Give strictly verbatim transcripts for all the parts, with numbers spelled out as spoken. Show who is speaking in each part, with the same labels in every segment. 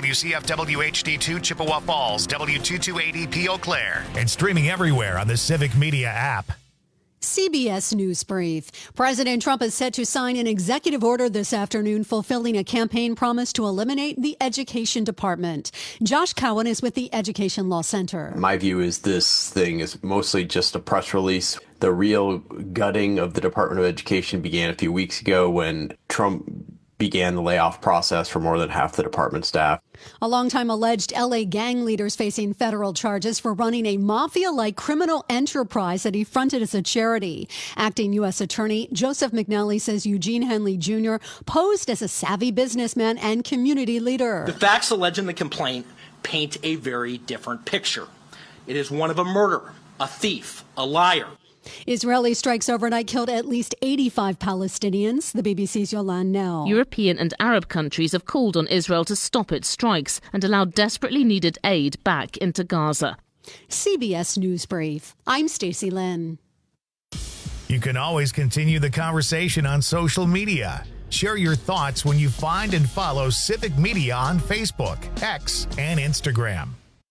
Speaker 1: W C F W H D two Chippewa Falls, W two two eight E P Eau Claire, and streaming everywhere on the Civic Media app.
Speaker 2: C B S News Brief. President Trump is set to sign an executive order this afternoon fulfilling a campaign promise to eliminate the Education Department. Josh Cowan is with the Education Law Center.
Speaker 3: My view is this thing is mostly just a press release. The real gutting of the Department of Education began a few weeks ago when Trump began the layoff process for more than half the department staff.
Speaker 2: A longtime alleged L A gang leader is facing federal charges for running a mafia-like criminal enterprise that he fronted as a charity. Acting U S Attorney Joseph McNally says Eugene Henley Junior posed as a savvy businessman and community leader.
Speaker 4: The facts alleged in the complaint paint a very different picture. It is one of a murderer, a thief, a liar.
Speaker 2: Israeli strikes overnight killed at least eighty-five Palestinians. The B B C's Yolande Nell.
Speaker 5: European and Arab countries have called on Israel to stop its strikes and allow desperately needed aid back into Gaza.
Speaker 2: C B S News Brief. I'm Stacey Lynn.
Speaker 1: You can always continue the conversation on social media. Share your thoughts when you find and follow Civic Media on Facebook, X, and Instagram.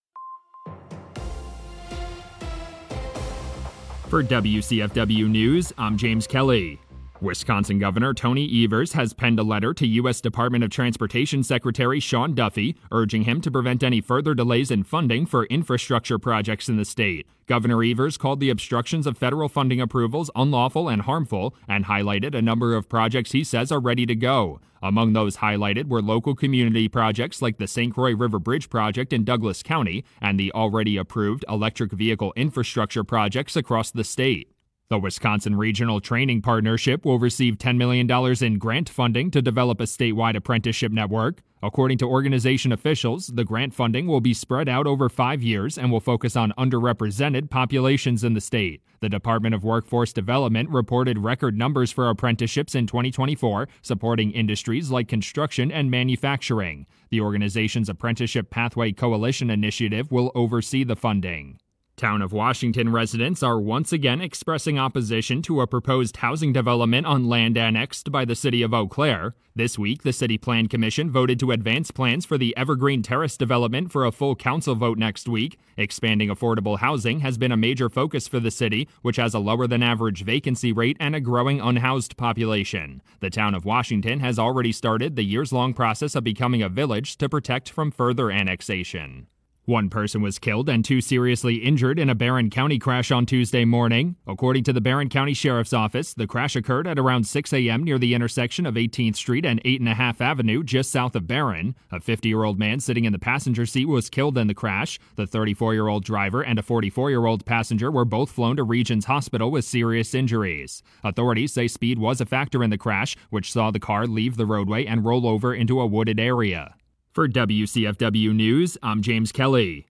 Speaker 6: For W C F W News, I'm James Kelly. Wisconsin Governor Tony Evers has penned a letter to U S Department of Transportation Secretary Sean Duffy, urging him to prevent any further delays in funding for infrastructure projects in the state. Governor Evers called the obstructions of federal funding approvals unlawful and harmful, and highlighted a number of projects he says are ready to go. Among those highlighted were local community projects like the Saint Croix River Bridge project in Douglas County and the already approved electric vehicle infrastructure projects across the state. The Wisconsin Regional Training Partnership will receive ten million dollars in grant funding to develop a statewide apprenticeship network. According to organization officials, the grant funding will be spread out over five years and will focus on underrepresented populations in the state. The Department of Workforce Development reported record numbers for apprenticeships in twenty twenty-four, supporting industries like construction and manufacturing. The organization's Apprenticeship Pathway Coalition initiative will oversee the funding. Town of Washington residents are once again expressing opposition to a proposed housing development on land annexed by the city of Eau Claire. This week, the City Plan Commission voted to advance plans for the Evergreen Terrace development for a full council vote next week. Expanding affordable housing has been a major focus for the city, which has a lower than average vacancy rate and a growing unhoused population. The town of Washington has already started the years-long process of becoming a village to protect from further annexation. One person was killed and two seriously injured in a Barron County crash on Tuesday morning. According to the Barron County Sheriff's Office, the crash occurred at around six a.m. near the intersection of eighteenth Street and eight and a half Avenue, just south of Barron. A fifty-year-old man sitting in the passenger seat was killed in the crash. The thirty-four-year-old driver and a forty-four-year-old passenger were both flown to Regions Hospital with serious injuries. Authorities say speed was a factor in the crash, which saw the car leave the roadway and roll over into a wooded area. For W C F W News, I'm James Kelly.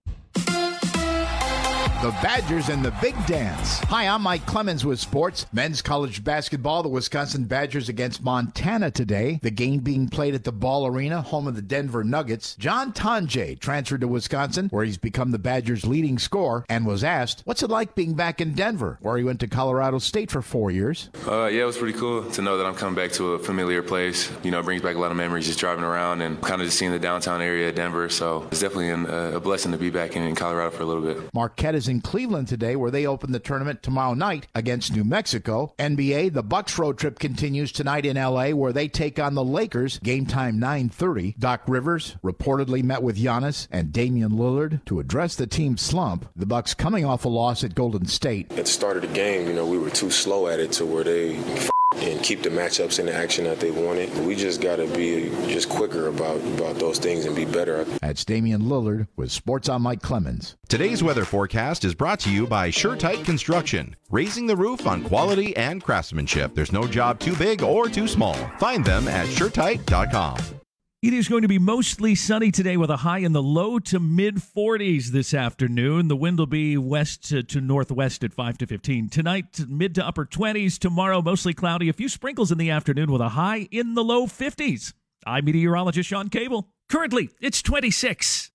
Speaker 7: The Badgers and the Big Dance. Hi, I'm Mike Clemens with sports. Men's college basketball, the Wisconsin Badgers against Montana today. The game being played at the Ball Arena, home of the Denver Nuggets. John Tonje transferred to Wisconsin, where he's become the Badgers' leading scorer, and was asked, what's it like being back in Denver, where he went to Colorado State for four years?
Speaker 8: Uh, yeah, it was pretty cool to know that I'm coming back to a familiar place. You know, it brings back a lot of memories just driving around and kind of just seeing the downtown area of Denver. So it's definitely an, uh, a blessing to be back in, in Colorado for a little bit.
Speaker 7: Marquette is in Cleveland today, where they open the tournament tomorrow night against New Mexico. N B A, the Bucks road trip continues tonight in L A, where they take on the Lakers. Game time nine thirty. Doc Rivers reportedly met with Giannis and Damian Lillard to address the team's slump. The Bucks coming off a loss at Golden State.
Speaker 9: At the start of the game, you know, we were too slow at it to where they f- and keep the matchups in the action that they wanted. We just got to be just quicker about, about those things and be better.
Speaker 7: That's Damian Lillard with Sports on Mike Clemens.
Speaker 10: Today's weather forecast is brought to you by SureTight Construction, raising the roof on quality and craftsmanship. There's no job too big or too small. Find them at sure tight dot com.
Speaker 11: It is going to be mostly sunny today with a high in the low to mid forties this afternoon. The wind will be west to, to northwest at five to fifteen. Tonight, mid to upper twenties. Tomorrow, mostly cloudy. A few sprinkles in the afternoon with a high in the low fifties. I'm meteorologist Sean Cable. Currently, it's twenty-six.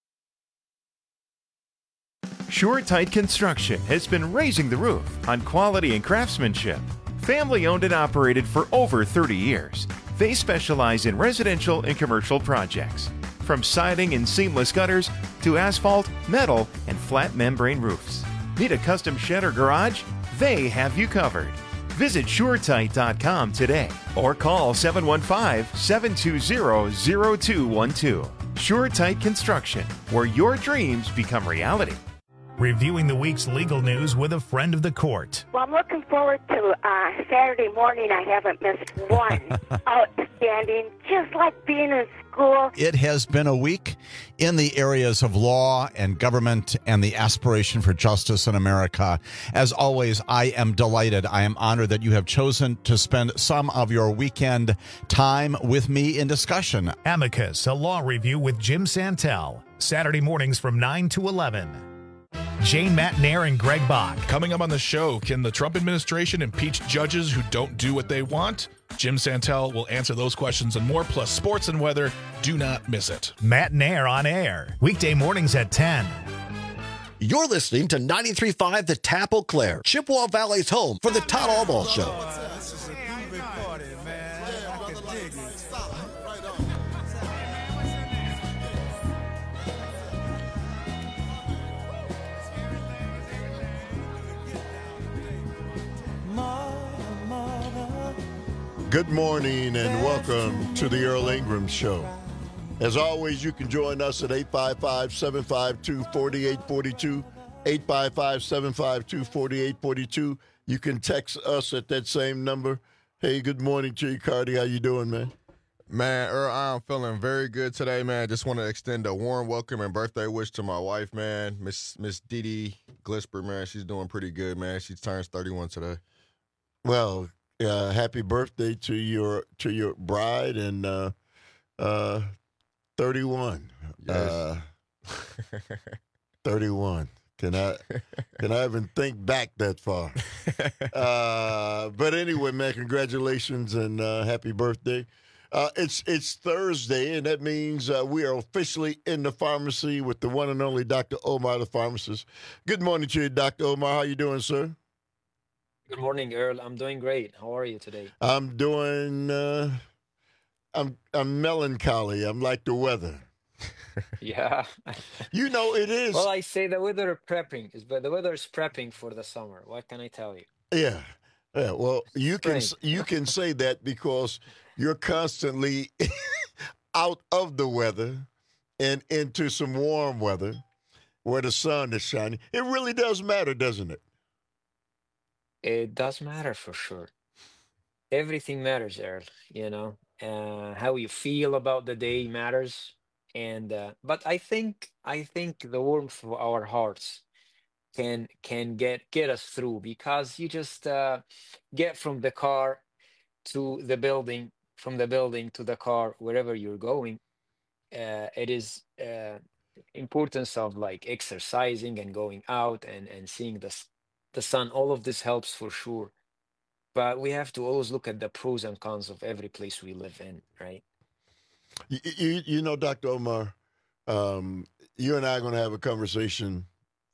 Speaker 12: SureTight Construction has been raising the roof on quality and craftsmanship. Family owned and operated for over thirty years. They specialize in residential and commercial projects. From siding and seamless gutters to asphalt, metal, and flat membrane roofs. Need a custom shed or garage? They have you covered. Visit SureTight dot com today or call seven one five, seven two zero, zero two one two. SureTight Construction, where your dreams become reality.
Speaker 1: Reviewing the week's legal news with a friend of the court.
Speaker 13: Well, I'm looking forward to uh, Saturday morning. I haven't missed one. Outstanding, just like being in school.
Speaker 14: It has been a week in the areas of law and government and the aspiration for justice in America. As always, I am delighted. I am honored that you have chosen to spend some of your weekend time with me in discussion.
Speaker 1: Amicus, a law review with Jim Santel. Saturday mornings from nine to eleven. Jane Matnair and Greg Bach.
Speaker 15: Coming up on the show, can the Trump administration impeach judges who don't do what they want? Jim Santel will answer those questions and more, plus sports and weather. Do not miss it.
Speaker 1: Matnair on air, weekday mornings at ten.
Speaker 16: You're listening to ninety-three point five The Tap Eau Claire, Chippewa Valley's home for the Todd Albaugh Show.
Speaker 17: Good morning and welcome to the Earl Ingram Show. As always, you can join us at eight five five, seven five two, four eight four two, eight five five, seven five two, four eight four two. You can text us at that same number. Hey, good morning to you, Cardi. How you doing, man?
Speaker 18: Man, Earl, I'm feeling very good today, man. Just want to extend a warm welcome and birthday wish to my wife, man, Miss Miss Dee Dee Glisper, man. She's doing pretty good, man. She turns thirty-one today.
Speaker 17: Well, Uh, happy birthday to your to your bride and uh, uh, thirty-one.
Speaker 18: Yes.
Speaker 17: Uh, thirty-one. Can I can I even think back that far? Uh, but anyway, man, congratulations and uh, happy birthday. Uh, it's it's Thursday, and that means uh, we are officially in the pharmacy with the one and only Doctor Omar, the pharmacist. Good morning to you, Doctor Omar. How you doing, sir?
Speaker 19: Good morning, Earl. I'm doing great. How are you today?
Speaker 17: I'm doing, uh, I'm I'm melancholy. I'm like the weather.
Speaker 19: Yeah.
Speaker 17: You know, it is.
Speaker 19: Well, I say the weather prepping, is, but the weather is prepping for the summer. What can I tell you?
Speaker 17: Yeah. Yeah. Well, you can
Speaker 19: Spring.
Speaker 17: you can say that because you're constantly out of the weather and into some warm weather where the sun is shining. It really does matter, doesn't it?
Speaker 19: It does matter for sure. Everything matters, Earl. You know, uh, how you feel about the day matters. And uh, but I think I think the warmth of our hearts can can get get us through, because you just uh, get from the car to the building, from the building to the car, wherever you're going. Uh, it is uh, importance of like exercising and going out and and seeing the s- the sun. All of this helps for sure, but we have to always look at the pros and cons of every place we live in, right?
Speaker 17: You, you, you know, Doctor Omar, um, you and I are going to have a conversation,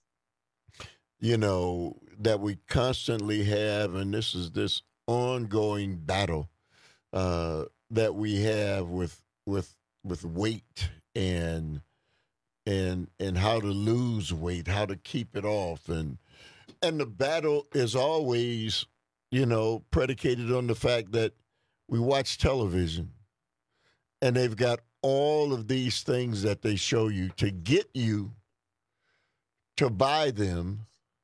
Speaker 17: you know, that we constantly have, and this is this ongoing battle uh, that we have with with with weight and and and how to lose weight, how to keep it off, and and the battle is always, you know, predicated on the fact that we watch television. And they've got all of these things that they show you to get you to buy them.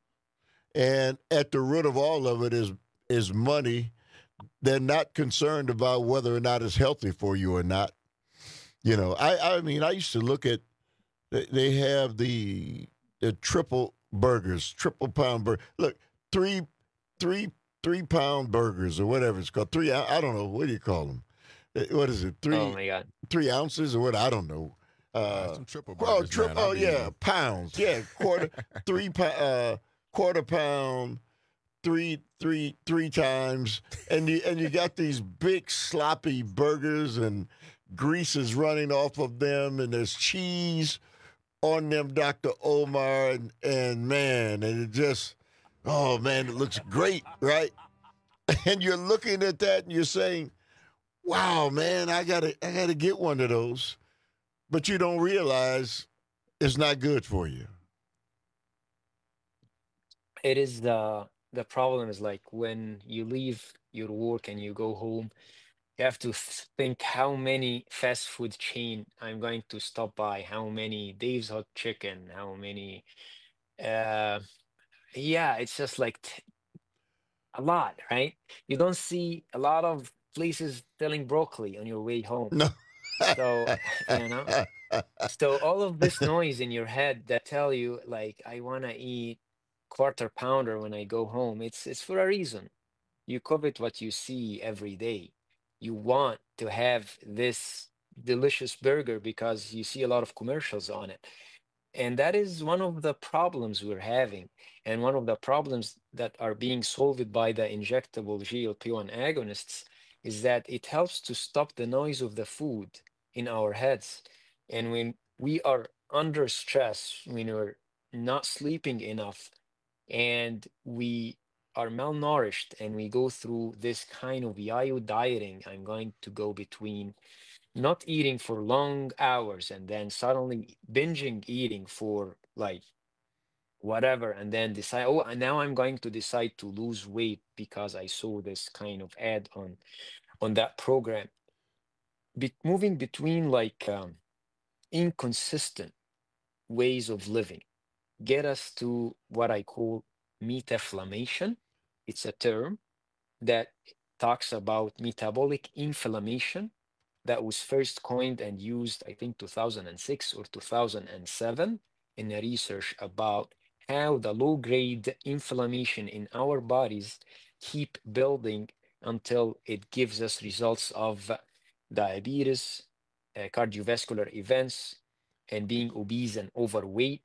Speaker 17: And at the root of all of it is is money. They're not concerned about whether or not it's healthy for you or not. You know, I, I mean, I used to look at, they have the the triple burgers, triple pound burger. Look, three, three, three pound burgers or whatever it's called. Three, I don't know, what do you call them? What is it? Three,
Speaker 19: Oh my God.
Speaker 17: three ounces or what? I don't know. Uh,
Speaker 18: Some triple
Speaker 17: oh,
Speaker 18: burgers,
Speaker 17: tri-
Speaker 18: man.
Speaker 17: oh
Speaker 18: I'll be
Speaker 17: yeah,
Speaker 18: there.
Speaker 17: pounds. Yeah, quarter, three, po- uh, quarter pound, three, three, three times, and you and you got these big sloppy burgers, and grease is running off of them, and there's cheese on them, Doctor Omar, and and man, and it just, oh man, it looks great, right? And you're looking at that, and you're saying, wow, man, I gotta, I gotta get one of those. but you don't realize it's not good for you.
Speaker 19: It is the the problem is like when you leave your work and you go home, you have to th- think how many fast food chain I'm going to stop by, how many Dave's Hot Chicken, how many. Uh, yeah, it's just like t- a lot, right? You don't see a lot of places selling broccoli on your way home.
Speaker 17: No.
Speaker 19: So, you know, so all of this noise in your head that tell you like I want to eat quarter pounder when I go home, it's it's for a reason. You covet what you see every day. You want to have this delicious burger because you see a lot of commercials on it. And that is one of the problems we're having, and one of the problems that are being solved by the injectable G L P one agonists is that it helps to stop the noise of the food in our heads. And when we are under stress, when we're not sleeping enough, and we are malnourished, and we go through this kind of yo-yo dieting, I'm going to go between not eating for long hours and then suddenly binging eating for like whatever, and then decide, oh, and now I'm going to decide to lose weight because I saw this kind of ad on on that program. Be- moving between like um, inconsistent ways of living get us to what I call metaflammation. It's a term that talks about metabolic inflammation that was first coined and used, I think, two thousand six or two thousand seven in a research about how the low-grade inflammation in our bodies keep building until it gives us results of diabetes, uh, cardiovascular events, and being obese and overweight.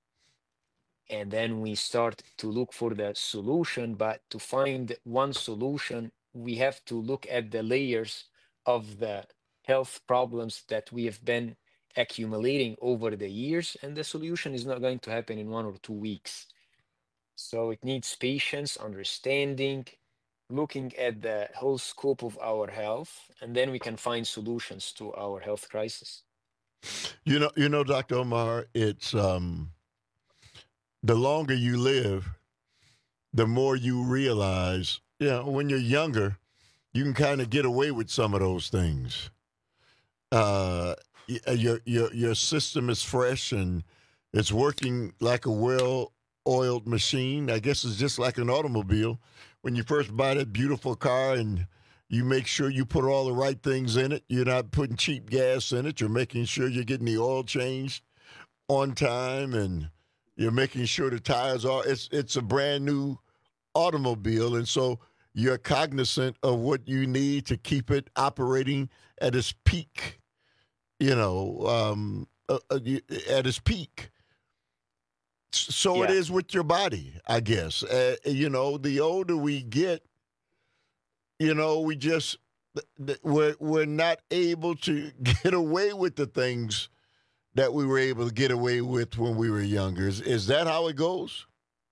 Speaker 19: And then we start to look for the solution, but to find one solution, we have to look at the layers of the health problems that we have been accumulating over the years, and the solution is not going to happen in one or two weeks. So it needs patience, understanding, looking at the whole scope of our health, and then we can find solutions to our health crisis.
Speaker 17: You know, you know, Doctor Omar, it's um, the longer you live, the more you realize, you know, when you're younger, you can kind of get away with some of those things. Uh, your your your system is fresh and it's working like a well-oiled machine. I guess it's just like an automobile. When you first buy that beautiful car and you make sure you put all the right things in it, you're not putting cheap gas in it. You're making sure you're getting the oil changed on time, and you're making sure the tires are. It's it's a brand new automobile, and so you're cognizant of what you need to keep it operating at its peak. You know, um, uh, uh, at its peak. So yeah. It is with your body, I guess. Uh, you know, the older we get, you know, we just we're we're not able to get away with the things that we were able to get away with when we were younger. Is, is that how it goes?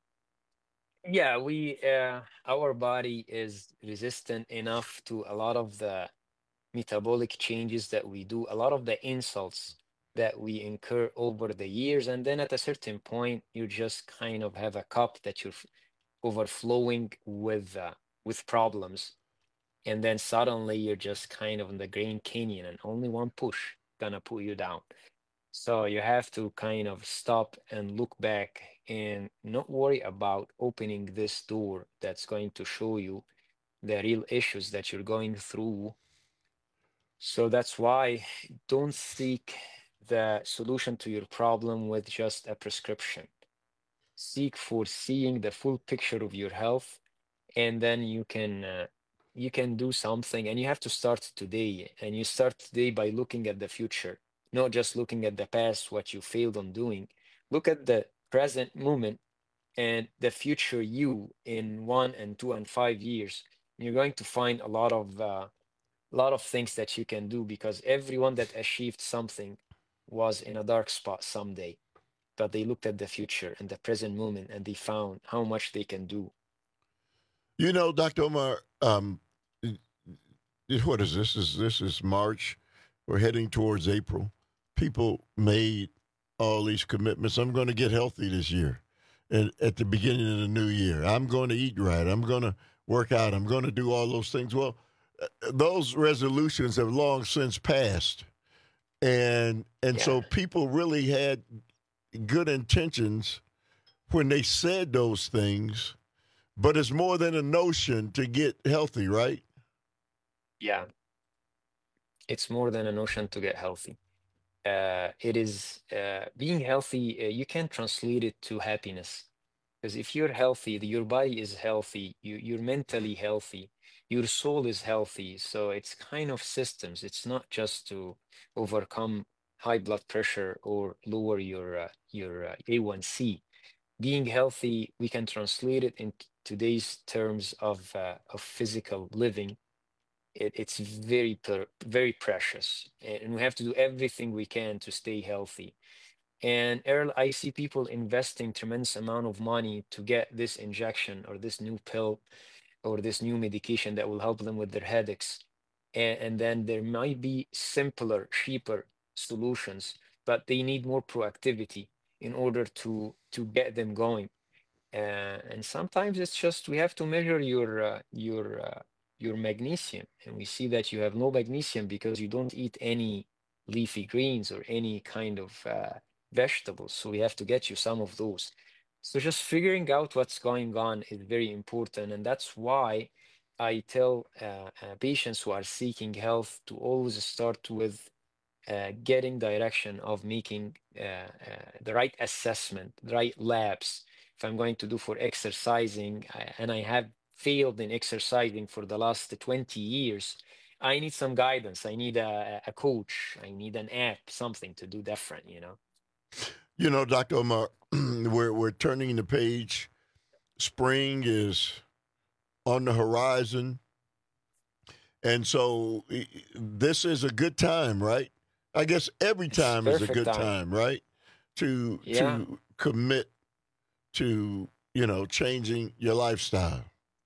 Speaker 19: Yeah, we uh, our body is resistant enough to a lot of the metabolic changes that we do, a lot of the insults that we incur over the years, and then at a certain point, you just kind of have a cup that you're overflowing with uh, with problems, and then suddenly you're just kind of in the Grand Canyon, and only one push gonna pull you down. So you have to kind of stop and look back and not worry about opening this door that's going to show you the real issues that you're going through. So that's why don't seek the solution to your problem with just a prescription. Seek for seeing the full picture of your health, and then you can uh, you can do something, and you have to start today. And you start today by looking at the future, not just looking at the past, what you failed on doing. Look at the present moment and the future you in one and two and five years. You're going to find a lot of uh, lot of things that you can do, because everyone that achieved something was in a dark spot someday, but they looked at the future and the present moment, and they found how much they can do.
Speaker 17: You know, Doctor Omar, um, what is this? Is this is March? We're heading towards April. people made all these commitments. I'm going to get healthy this year, and at the beginning of the new year, I'm going to eat right. I'm going to work out. I'm going to do all those things. Well, those resolutions have long since passed, and and yeah. so people really had good intentions when they said those things, but it's more than a notion to get healthy, right?
Speaker 19: Yeah, it's more than a notion to get healthy. Uh, it is uh, being healthy. Uh, you can translate it to happiness, because if you're healthy, your body is healthy, you, you're mentally healthy, your soul is healthy. So it's kind of systems. It's not just to overcome high blood pressure or lower your uh, your uh, A one C. Being healthy, we can translate it in today's terms of uh, of physical living. It, it's very, very precious, and we have to do everything we can to stay healthy. And Earl, I see people investing tremendous amount of money to get this injection or this new pill or this new medication that will help them with their headaches. And, and then there might be simpler, cheaper solutions, but they need more proactivity in order to to get them going. Uh, and sometimes it's just we have to measure your uh, your uh, your magnesium, and we see that you have no magnesium because you don't eat any leafy greens or any kind of uh, vegetables. So we have to get you some of those. So just figuring out what's going on is very important, and that's why I tell uh, uh, patients who are seeking health to always start with uh, getting direction of making uh, uh, the right assessment, the right labs. If I'm going to do for exercising, uh, and I have failed in exercising for the last twenty years, I need some guidance. I need a, a coach. I need an app, something to do different, you know?
Speaker 17: You know, Doctor Omar, we're, we're turning the page. Spring is on the horizon. And so this is a good time, right? I guess every time is a good time, time right? To, yeah. to commit to, you know, changing your lifestyle.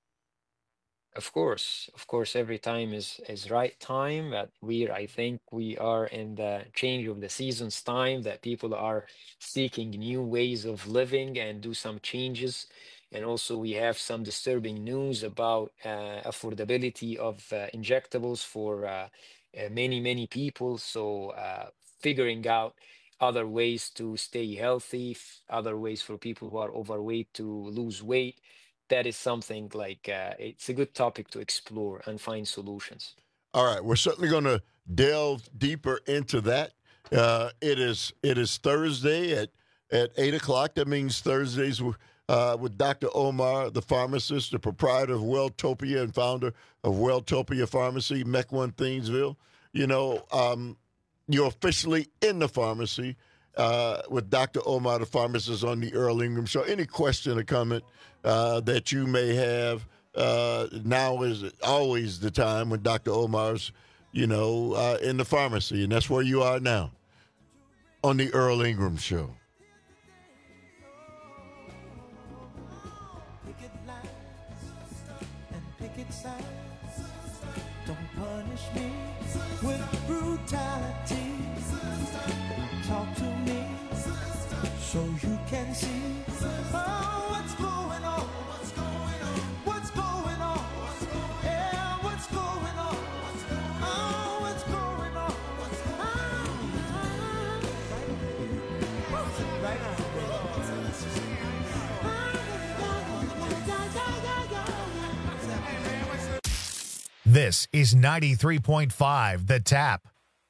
Speaker 19: Of course, of course, every time is is right time. But we, I think, we are in the change of the seasons time, that people are seeking new ways of living and do some changes. And also, we have some disturbing news about uh, affordability of uh, injectables for uh, uh, many, many people. So, uh, figuring out other ways to stay healthy, other ways for people who are overweight to lose weight. That is something like uh, it's a good topic to explore and find solutions.
Speaker 17: All right, we're certainly going to delve deeper into that. Uh, it is it is Thursday at at eight o'clock. That means Thursdays uh, with Doctor Omar, the pharmacist, the proprietor of Welltopia and founder of Welltopia Pharmacy, Mequon, Thiensville. You know, um, you're officially in the pharmacy uh, with Doctor Omar, the pharmacist, on the Earl Ingram Show. Any question or comment uh, that you may have, uh, now is always the time when Doctor Omar's, you know, uh, in the pharmacy, and that's where you are now on the Earl Ingram Show.
Speaker 20: Don't punish me with brutality. Talk to me so you can see oh, what's going on. What's going on? What's going on? Yeah, what's going on? Oh, what's going on? Ah, right now.
Speaker 1: This is ninety-three point five The Tap.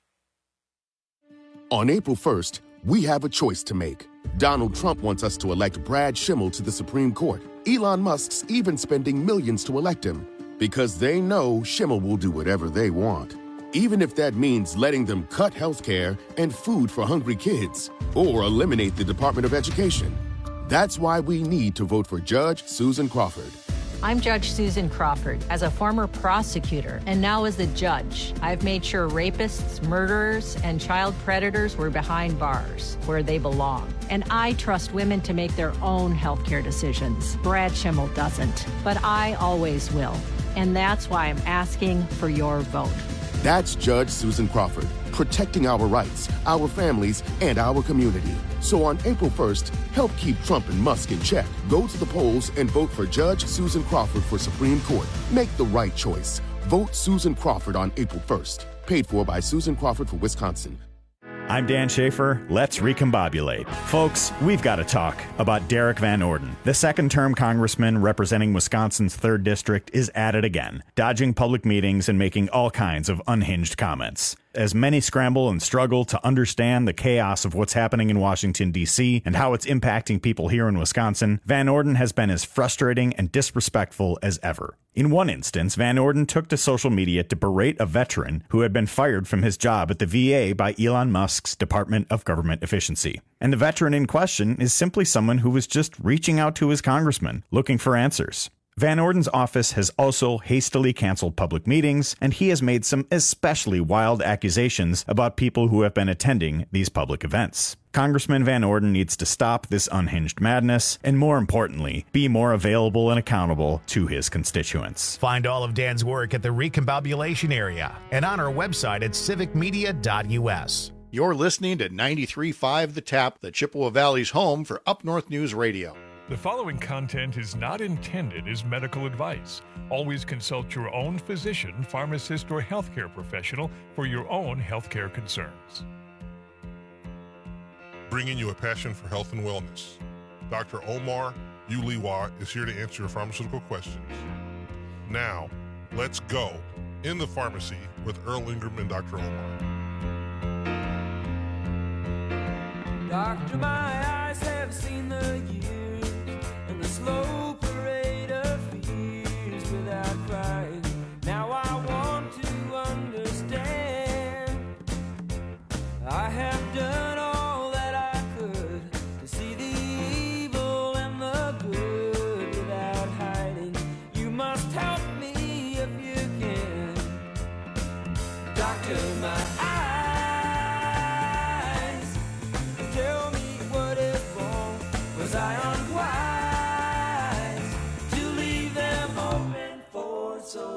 Speaker 21: On April first, we have a choice to make. Donald Trump wants us to elect Brad Schimmel to the Supreme Court. Elon Musk's even spending millions to elect him because they know Schimmel will do whatever they want, even if that means letting them cut health care and food for hungry kids or eliminate the Department of Education. That's why we need to vote for Judge Susan Crawford.
Speaker 22: I'm Judge Susan Crawford. As a former prosecutor and now as a judge, I've made sure rapists, murderers, and child predators were behind bars where they belong. And I trust women to make their own healthcare decisions. Brad Schimmel doesn't, but I always will. And that's why I'm asking for your vote.
Speaker 21: That's Judge Susan Crawford. protecting our rights, our families, and our community. So on April first, help keep Trump and Musk in check. Go to the polls and vote for Judge Susan Crawford for Supreme Court. Make the right choice. Vote Susan Crawford on April first. Paid for by Susan Crawford for Wisconsin.
Speaker 3: I'm Dan Schaefer. Let's recombobulate. Folks, we've got to talk about Derek Van Orden. The second-term congressman representing Wisconsin's third District is at it again, dodging public meetings and making all kinds of unhinged comments. As many scramble and struggle to understand the chaos of what's happening in Washington, D C, and how it's impacting people here in Wisconsin, Van Orden has been as frustrating and disrespectful as ever. In one instance, Van Orden took to social media to berate a veteran who had been fired from his job at the V A by Elon Musk's Department of Government Efficiency. And the veteran in question is simply someone who was just reaching out to his congressman, looking for answers. Van Orden's office has also hastily canceled public meetings, and he has made some especially wild accusations about people who have been attending these public events. Congressman Van Orden needs to stop this unhinged madness, and more importantly, be more available and accountable to his constituents.
Speaker 1: Find all of Dan's work at the Recombobulation area and on our website at civic media dot u s.
Speaker 4: You're listening to ninety-three point five The Tap, the Chippewa Valley's home for Up North News Radio.
Speaker 23: The following content is not intended as medical advice. Always consult your own physician, pharmacist, or healthcare professional for your own healthcare concerns.
Speaker 24: Bringing you a passion for health and wellness. Doctor Omar Uliwa is here to answer your pharmaceutical questions. Now, let's go in the pharmacy with Earl Ingram and Doctor Omar.
Speaker 20: Doctor, my eyes have seen the years and the slow parade of fears without crying. Now I want to understand. I have done all that I could to see the evil and the good without hiding. You must help me if you can. Doctor, my eyes tell me what is wrong. Was I unwise to leave them open for so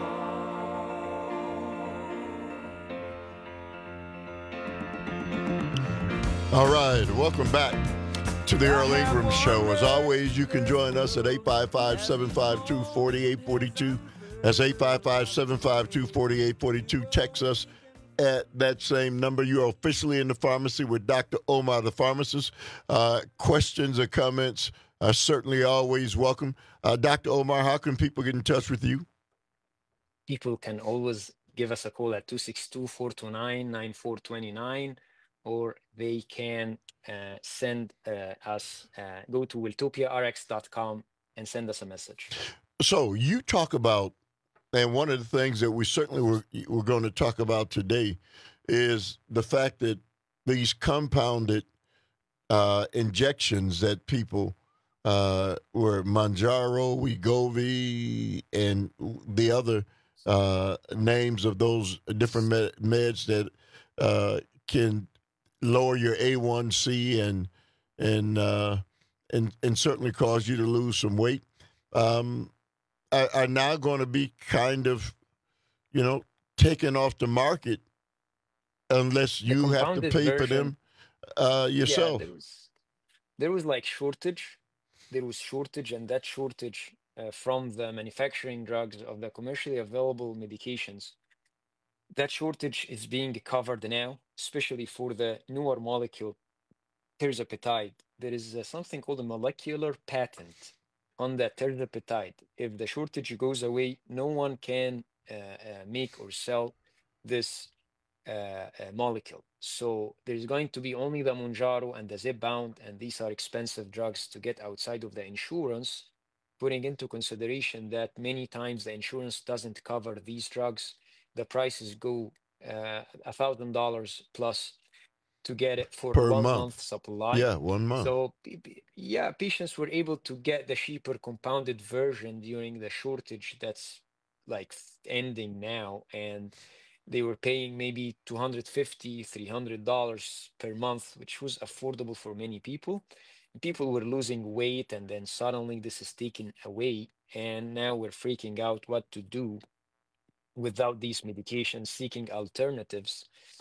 Speaker 20: long?
Speaker 17: All right, welcome back to the Earl Ingram Show. As always, you can join us at eight five five, seven five two, four eight four two. That's eight five five, seven five two, four eight four two. Text us at that same number. You are officially in the pharmacy with Doctor Omar, the pharmacist. Uh, questions or comments are certainly always welcome. Uh, Doctor Omar, how can people get in touch with you?
Speaker 19: People can always give us a call at two six two, four two nine, nine four two nine, or they can uh, send uh, us, uh, go to wiltopia r x dot com and send us a message.
Speaker 17: So you talk about, and one of the things that we certainly were, we're going to talk about today is the fact that these compounded uh, injections that people uh, were Mounjaro, Wegovy, and the other uh, names of those different med- meds that uh, can lower your A one C and and uh, and and certainly cause you to lose some weight. Um, Are, are now going to be kind of, you know, taken off the market unless you
Speaker 19: The
Speaker 17: have to
Speaker 19: compounded
Speaker 17: pay for
Speaker 19: version-
Speaker 17: them uh, yourself.
Speaker 19: Yeah, there was, there was like shortage. There was shortage, and that shortage uh, from the manufacturing drugs of the commercially available medications. That shortage is being covered now, especially for the newer molecule, tirzepatide. There is uh, something called a molecular patent on that tirzepatide. If the shortage goes away, no one can uh, uh, make or sell this uh, uh, molecule. So there's going to be only the Mounjaro and the Zepbound, and these are expensive drugs to get outside of the insurance, putting into consideration that many times the insurance doesn't cover these drugs. The prices go uh, one thousand dollars plus to get it for
Speaker 17: Per
Speaker 19: one
Speaker 17: month.
Speaker 19: month supply.
Speaker 17: Yeah, one month.
Speaker 19: So p- p- yeah, patients were able to get the cheaper compounded version during the shortage that's like ending now, and they were paying maybe two hundred fifty dollars, three hundred dollars per month, which was affordable for many people. People were losing weight, and then suddenly this is taken away, and now we're freaking out what to do without these medications, seeking alternatives.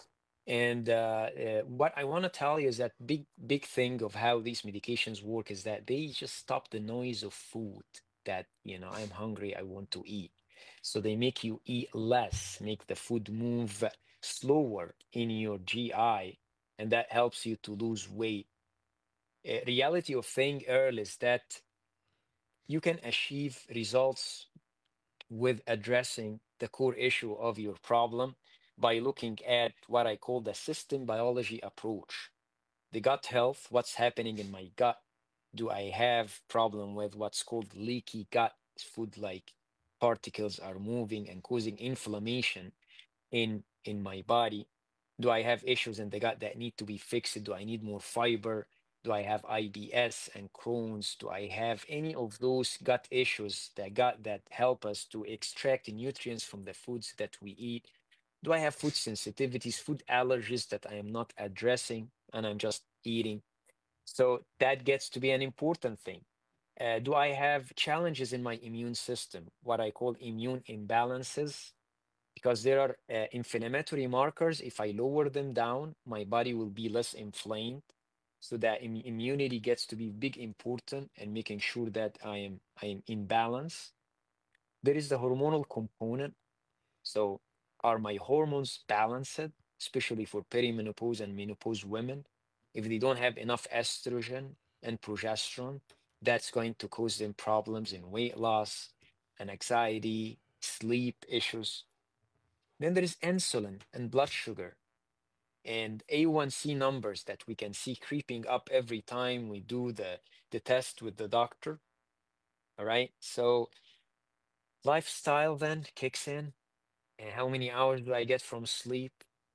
Speaker 19: And uh, uh, what I want to tell you is that big, big thing of how these medications work is that they just stop the noise of food that, you know, I'm hungry, I want to eat. So they make you eat less, make the food move slower in your G I, and that helps you to lose weight. Uh, reality of thing, Earl, is that you can achieve results with addressing the core issue of your problem by looking at what I call the system biology approach. The gut health, what's happening in my gut? Do I have problem with what's called leaky gut? Food like particles are moving and causing inflammation in, in my body. Do I have issues in the gut that need to be fixed? Do I need more fiber? Do I have I B S and Crohn's? Do I have any of those gut issues that gut that help us to extract the nutrients from the foods that we eat? Do I have food sensitivities, food allergies that I am not addressing and I'm just eating? So that gets to be an important thing. Uh, do I have challenges in my immune system, what I call immune imbalances? Because there are uh, inflammatory markers. If I lower them down, my body will be less inflamed. So that Im- immunity gets to be big important and making sure that I am I am in balance. There is the hormonal component. So are my hormones balanced, especially for perimenopause and menopause women? If they don't have enough estrogen and progesterone, that's going to cause them problems in weight loss and anxiety, sleep issues. Then there is insulin and blood sugar and A one C numbers that we can see creeping up every time we do the, the test with the doctor. All right. So lifestyle then kicks in. And how many hours do I get from sleep?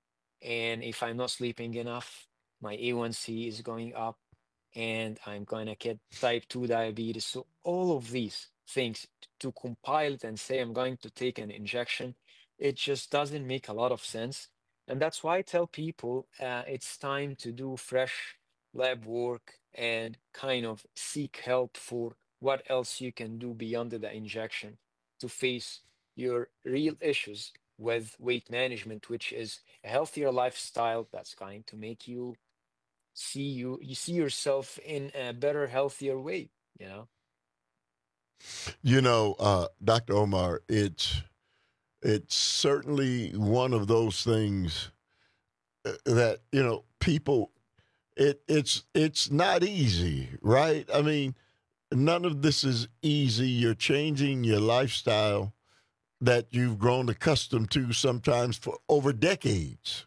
Speaker 19: And if I'm not sleeping enough, my A one C is going up and I'm going to get type two diabetes. So all of these things to compile it and say I'm going to take an injection, it just doesn't make a lot of sense. And that's why I tell people uh, it's time to do fresh lab work and kind of seek help for what else you can do beyond the injection to face your real issues with weight management, which is a healthier lifestyle that's going to make you see you you see yourself in a better, healthier way, you know.
Speaker 17: You know, uh, Doctor Omar, it's it's certainly one of those things that, you know, people, it it's it's not easy, right? I mean, none of this is easy. You're changing your lifestyle that you've grown accustomed to sometimes for over decades.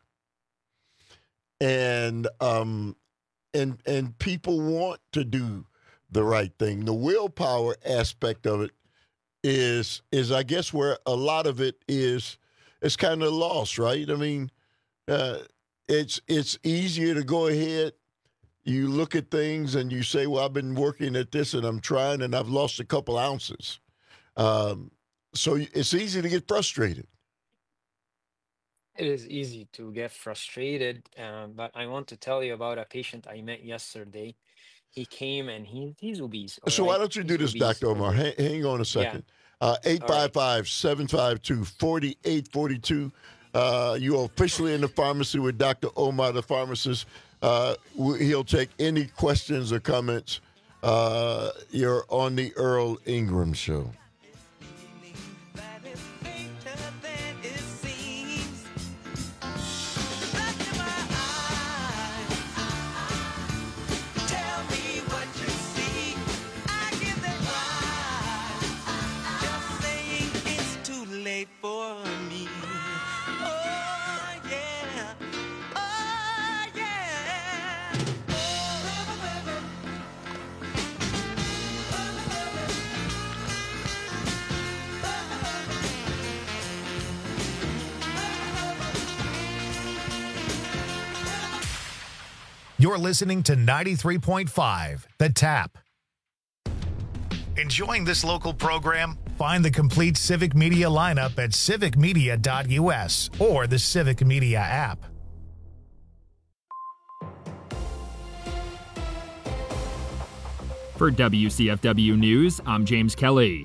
Speaker 17: And um and and people want to do the right thing. The willpower aspect of it is is I guess where a lot of it is is kind of lost, right? I mean, uh, it's it's easier to go ahead. You look at things and you say, "Well, I've been working at this and I'm trying and I've lost a couple ounces." Um, so it's easy to get frustrated.
Speaker 19: It is easy to get frustrated, um, but I want to tell you about a patient I met yesterday. He came and he, he's obese. all
Speaker 17: So why
Speaker 19: right?
Speaker 17: don't you
Speaker 19: He's
Speaker 17: do this,
Speaker 19: obese,
Speaker 17: Doctor Omar?
Speaker 19: okay?
Speaker 17: Hang, hang on a
Speaker 19: Yeah.
Speaker 17: second. Uh, eight five five, seven five two, four eight four two. Uh, you are officially in the pharmacy with Doctor Omar, the pharmacist. Uh, w- he'll take any questions or comments. Uh, you're on the Earl Ingram Show.
Speaker 20: For me. Oh, yeah. Oh, yeah.
Speaker 1: You're listening to ninety-three point five The Tap. Enjoying this local program? Find the complete Civic Media lineup at civic media dot u s or the Civic Media app.
Speaker 2: For W C F W News, I'm James Kelly.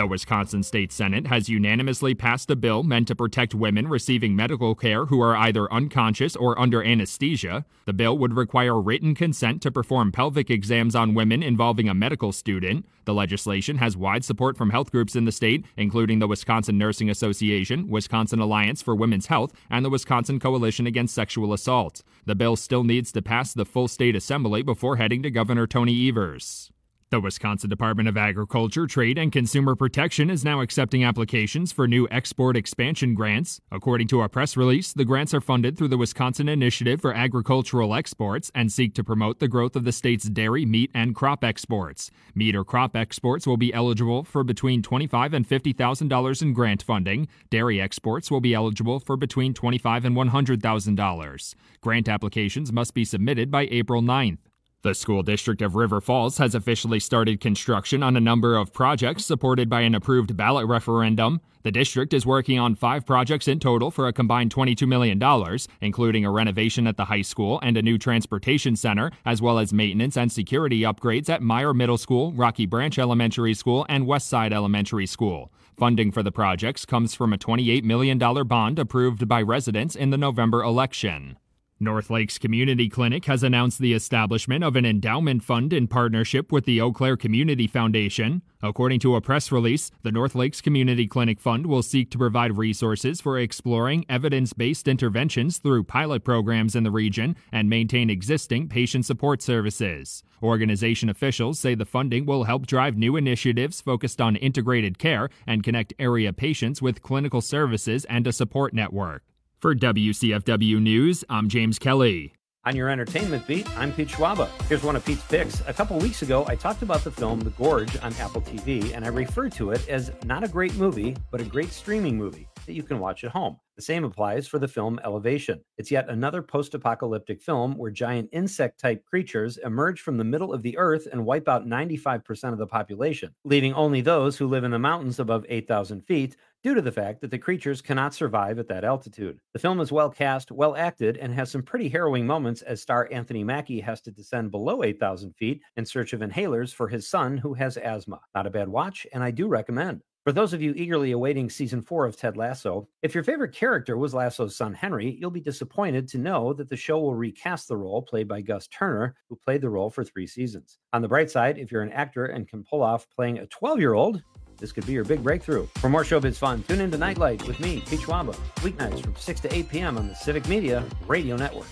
Speaker 2: The Wisconsin State Senate has unanimously passed a bill meant to protect women receiving medical care who are either unconscious or under anesthesia. The bill would require written consent to perform pelvic exams on women involving a medical student. The legislation has wide support from health groups in the state, including the Wisconsin Nursing Association, Wisconsin Alliance for Women's Health, and the Wisconsin Coalition Against Sexual Assault. The bill still needs to pass the full state assembly before heading to Governor Tony Evers. The Wisconsin Department of Agriculture, Trade, and Consumer Protection is now accepting applications for new export expansion grants. According to a press release, the grants are funded through the Wisconsin Initiative for Agricultural Exports and seek to promote the growth of the state's dairy, meat, and crop exports. Meat or crop exports will be eligible for between twenty-five thousand dollars and fifty thousand dollars in grant funding. Dairy exports will be eligible for between twenty-five thousand dollars and one hundred thousand dollars. Grant applications must be submitted by April ninth. The school district of River Falls has officially started construction on a number of projects supported by an approved ballot referendum. The district is working on five projects in total for a combined twenty-two million dollars, including a renovation at the high school and a new transportation center, as well as maintenance and security upgrades at Meyer Middle School, Rocky Branch Elementary School, and Westside Elementary School. Funding for the projects comes from a twenty-eight million dollars bond approved by residents in the November election. North Lakes Community Clinic has announced the establishment of an endowment fund in partnership with the Eau Claire Community Foundation. According to a press release, the North Lakes Community Clinic Fund will seek to provide resources for exploring evidence-based interventions through pilot programs in the region and maintain existing patient support services. Organization officials say the funding will help drive new initiatives focused on integrated care and connect area patients with clinical services and a support network. For W C F W News, I'm James Kelly.
Speaker 5: On your entertainment beat, I'm Pete Schwaba. Here's one of Pete's picks. A couple weeks ago, I talked about the film The Gorge on Apple T V, and I referred to it as not a great movie, but a great streaming movie that you can watch at home. The same applies for the film Elevation. It's yet another post-apocalyptic film where giant insect-type creatures emerge from the middle of the earth and wipe out ninety-five percent of the population, leaving only those who live in the mountains above eight thousand feet due to the fact that the creatures cannot survive at that altitude. The film is well cast, well acted, and has some pretty harrowing moments as star Anthony Mackie has to descend below eight thousand feet in search of inhalers for his son who has asthma. Not a bad watch, and I do recommend. For those of you eagerly awaiting season four of Ted Lasso, if your favorite character was Lasso's son Henry, you'll be disappointed to know that the show will recast the role played by Gus Turner, who played the role for three seasons. On the bright side, if you're an actor and can pull off playing a twelve-year-old, this could be your big breakthrough. For more showbiz fun, tune in to Nightlight with me, Pete Schwaba, weeknights from six to eight p.m. on the Civic Media Radio Network.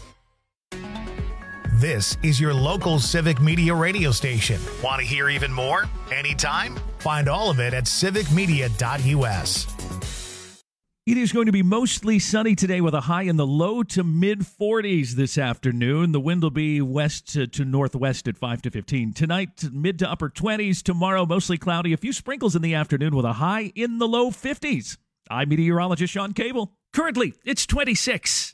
Speaker 1: This is your local Civic Media radio station. Want to hear even more? Anytime? Find all of it at civic media dot u s.
Speaker 11: It is going to be mostly sunny today with a high in the low to mid forties this afternoon. The wind will be west to, to northwest at five to fifteen. Tonight, mid to upper twenties. Tomorrow, mostly cloudy. A few sprinkles in the afternoon with a high in the low fifties. I'm meteorologist Sean Cable. Currently, it's twenty-six.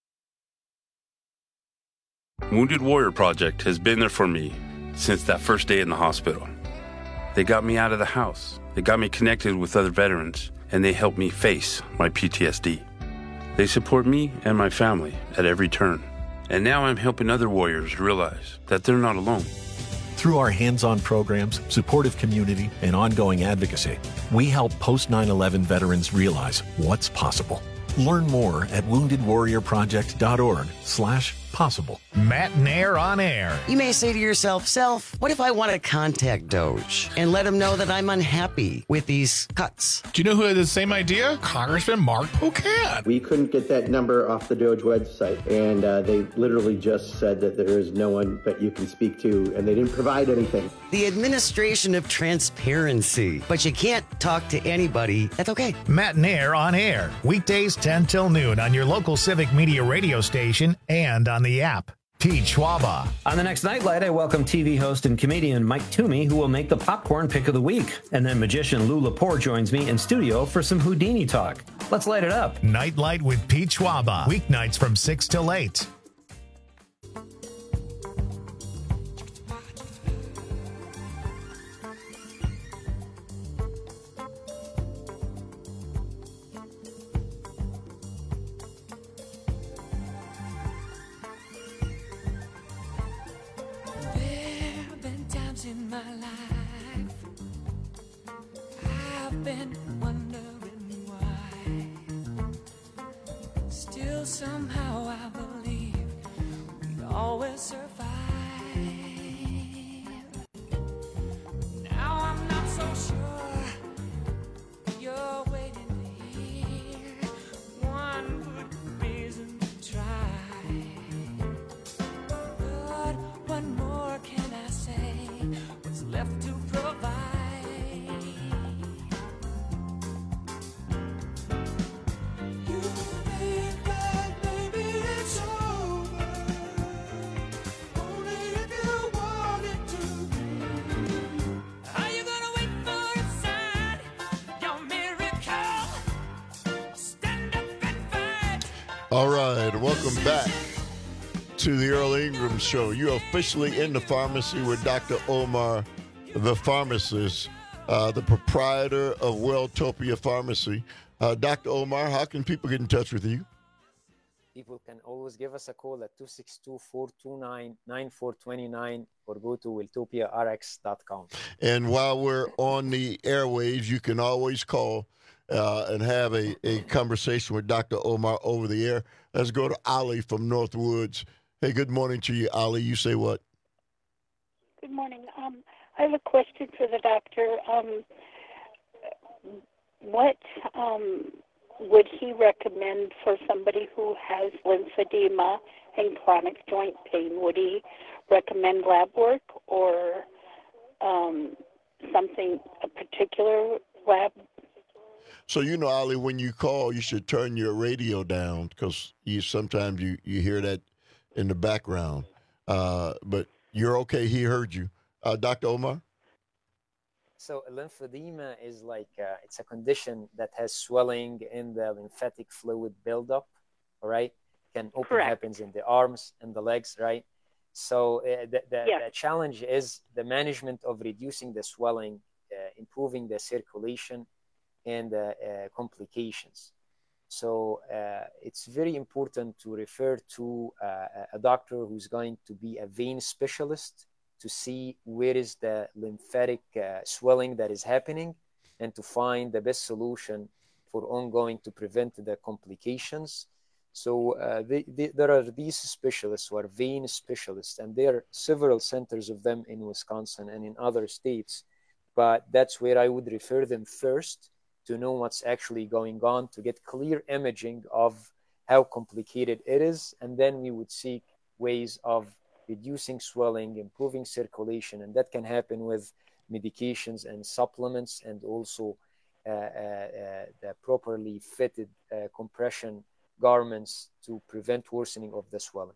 Speaker 6: Wounded Warrior Project has been there for me since that first day in the hospital. They got me out of the house. They got me connected with other veterans, and they helped me face my P T S D. They support me and my family at every turn. And now I'm helping other warriors realize that they're not alone.
Speaker 8: Through our hands-on programs, supportive community, and ongoing advocacy, we help post nine eleven veterans realize what's possible. Learn more at wounded warrior project dot org slash possible.
Speaker 1: Matt Nair on air.
Speaker 25: You may say to yourself, Self, what if I want to contact Doge and let him know that I'm unhappy with these cuts?
Speaker 15: Do you know who had the same idea? Congressman Mark Pocan.
Speaker 26: We couldn't get that number off the Doge website, and uh, they literally just said that there is no one that you can speak to, and they didn't provide anything.
Speaker 25: The administration of transparency. But you can't talk to anybody. That's okay.
Speaker 1: Matt Nair on air. Weekdays ten till noon on your local Civic Media radio station and on the app. Pete Schwaba.
Speaker 5: On the next Nightlight, I welcome T V host and comedian Mike Toomey, who will make the popcorn pick of the week. And then magician Lou Lepore joins me in studio for some Houdini talk. Let's light it up.
Speaker 1: Nightlight with Pete Schwaba. Weeknights from six till eight.
Speaker 20: In my life, I've been wondering why. Still somehow I believe we'd always survive. Now I'm not so sure you're waiting to hear one good reason to try. But what more can I say? What's left to provide? You think that maybe it's over, only if you want it to be. Are you gonna wait for a sign, your miracle? Stand up and fight.
Speaker 17: All right, welcome back to the Earl Ingram Show. You're officially in the pharmacy with Doctor Omar, the pharmacist, uh, the proprietor of Welltopia Pharmacy. Uh, Doctor Omar, how can people get in touch with you?
Speaker 19: People can always give us a call at two six two, four two nine, nine four two nine or go to welltopia r x dot com.
Speaker 17: And while we're on the airwaves, you can always call uh, and have a, a conversation with Doctor Omar over the air. Let's go to Ali from Northwoods. Hey, good morning to you, Ali. You say what?
Speaker 7: Good morning. Um, I have a question for the doctor. Um, what um, would he recommend for somebody who has lymphedema and chronic joint pain? Would he recommend lab work or um, something, a particular lab?
Speaker 17: So, you know, Ali, when you call, you should turn your radio down because you sometimes you, you hear that in the background. Uh, but you're okay. He heard you. Uh, Doctor Omar?
Speaker 19: So lymphedema is like, uh, it's a condition that has swelling in the lymphatic fluid buildup, all right? Can often
Speaker 7: Correct.
Speaker 19: happens in the arms and the legs, right? So uh, the, the,
Speaker 7: Yes.
Speaker 19: the challenge is the management of reducing the swelling, uh, improving the circulation, and uh, uh, complications. So uh, it's very important to refer to uh, a doctor who's going to be a vein specialist to see where is the lymphatic uh, swelling that is happening and to find the best solution for ongoing to prevent the complications. So uh, they, they, there are these specialists who are vein specialists, and there are several centers of them in Wisconsin and in other states, but that's where I would refer them first to know what's actually going on, to get clear imaging of how complicated it is, and then we would seek ways of reducing swelling, improving circulation, and that can happen with medications and supplements, and also uh, uh, uh, the properly fitted uh, compression garments to prevent worsening of the swelling.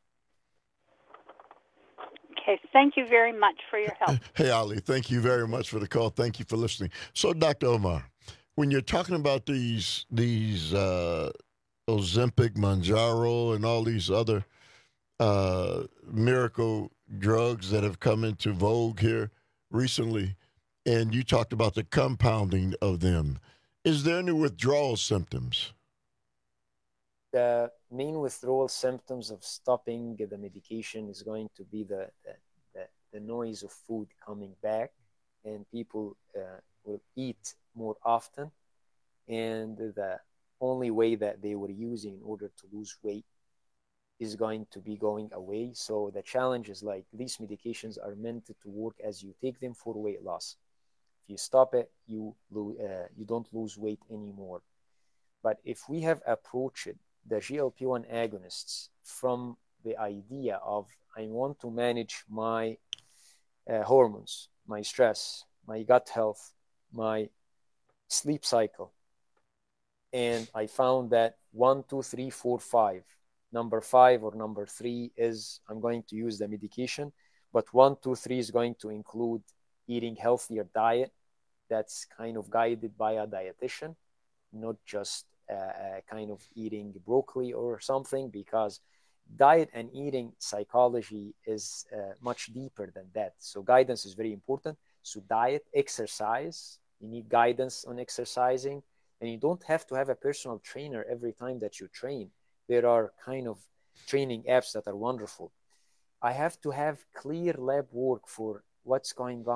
Speaker 7: Okay, thank you very much for your help.
Speaker 17: Hey, Ali, thank you very much for the call. Thank you for listening. So, Doctor Omar, when you're talking about these these uh, Ozempic, Mounjaro, and all these other uh, miracle drugs that have come into vogue here recently, and you talked about the compounding of them, is there any withdrawal symptoms?
Speaker 19: The main withdrawal symptoms of stopping the medication is going to be the, the, the, the noise of food coming back, and people uh, will eat more often, and the only way that they were using in order to lose weight is going to be going away. So the challenge is like these medications are meant to work as you take them for weight loss. If you stop it, you, lo- uh, you don't lose weight anymore. But if we have approached the G L P one agonists from the idea of I want to manage my uh, hormones, my stress, my gut health, my sleep cycle, and I found that one, two, three, four, five, number five or number three is I'm going to use the medication, but one, two, three is going to include eating healthier diet that's kind of guided by a dietitian, not just uh, uh, kind of eating broccoli or something, because diet and eating psychology is uh, much deeper than that. So guidance is very important. So diet, exercise, you need guidance on exercising, and you don't have to have a personal trainer every time that you train. There are kind of training apps that are wonderful. I have to have clear lab work for what's going on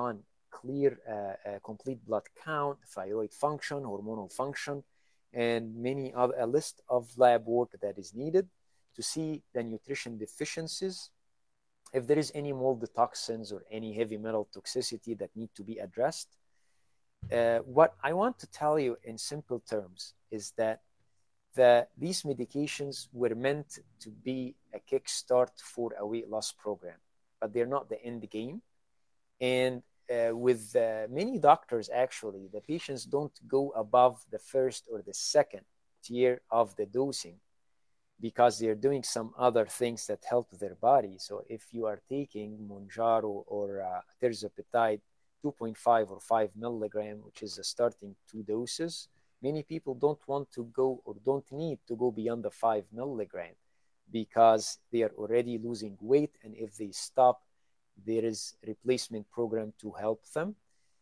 Speaker 19: clear, uh, uh, complete blood count, thyroid function, hormonal function, and many other, a list of lab work that is needed to see the nutrition deficiencies, if there is any mold toxins or any heavy metal toxicity that need to be addressed. Uh, what I want to tell you in simple terms is that the, these medications were meant to be a kickstart for a weight loss program, but they're not the end game. And uh, with uh, many doctors, actually, the patients don't go above the first or the second tier of the dosing because they're doing some other things that help their body. So if you are taking Mounjaro or uh, tirzepatide, two point five or five milligram, which is the starting two doses, many people don't want to go or don't need to go beyond the five milligram because they are already losing weight. And if they stop, there is a replacement program to help them.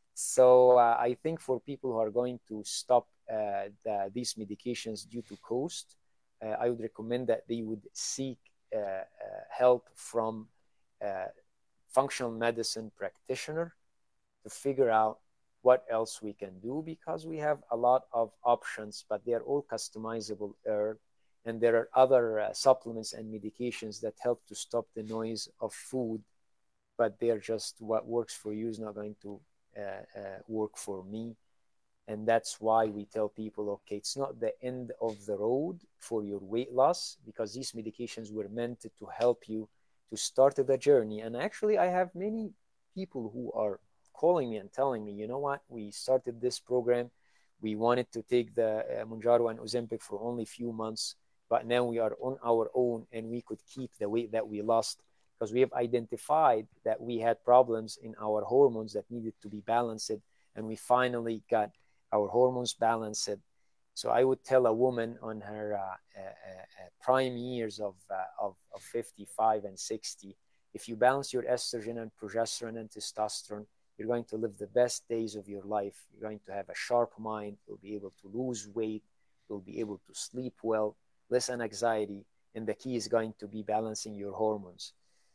Speaker 19: So uh, I think for people who are going to stop uh, the, these medications due to cost, uh, I would recommend that they would seek uh, uh, help from a functional medicine practitioner to figure out what else we can do, because we have a lot of options, but they're all customizable, Earl. And there are other uh, supplements and medications that help to stop the noise of food, but they're just what works for you is not going to uh, uh, work for me. And that's why we tell people, okay, it's not the end of the road for your weight loss, because these medications were meant to help you to start the journey. And actually, I have many people who are calling me and telling me, you know what, we started this program, we wanted to take the uh, Mounjaro and Ozempic for only a few months, but now we are on our own and we could keep the weight that we lost because we have identified that we had problems in our hormones that needed to be balanced, and we finally got our hormones balanced. So I would tell a woman on her uh, uh, uh, prime years of, uh, of, of fifty-five and sixty, if you balance your estrogen and progesterone and testosterone, you're going to live the best days of your life. You're going to have a sharp mind. You'll be able to lose weight. You'll be able to sleep well, less anxiety. And the key is going to be balancing your hormones.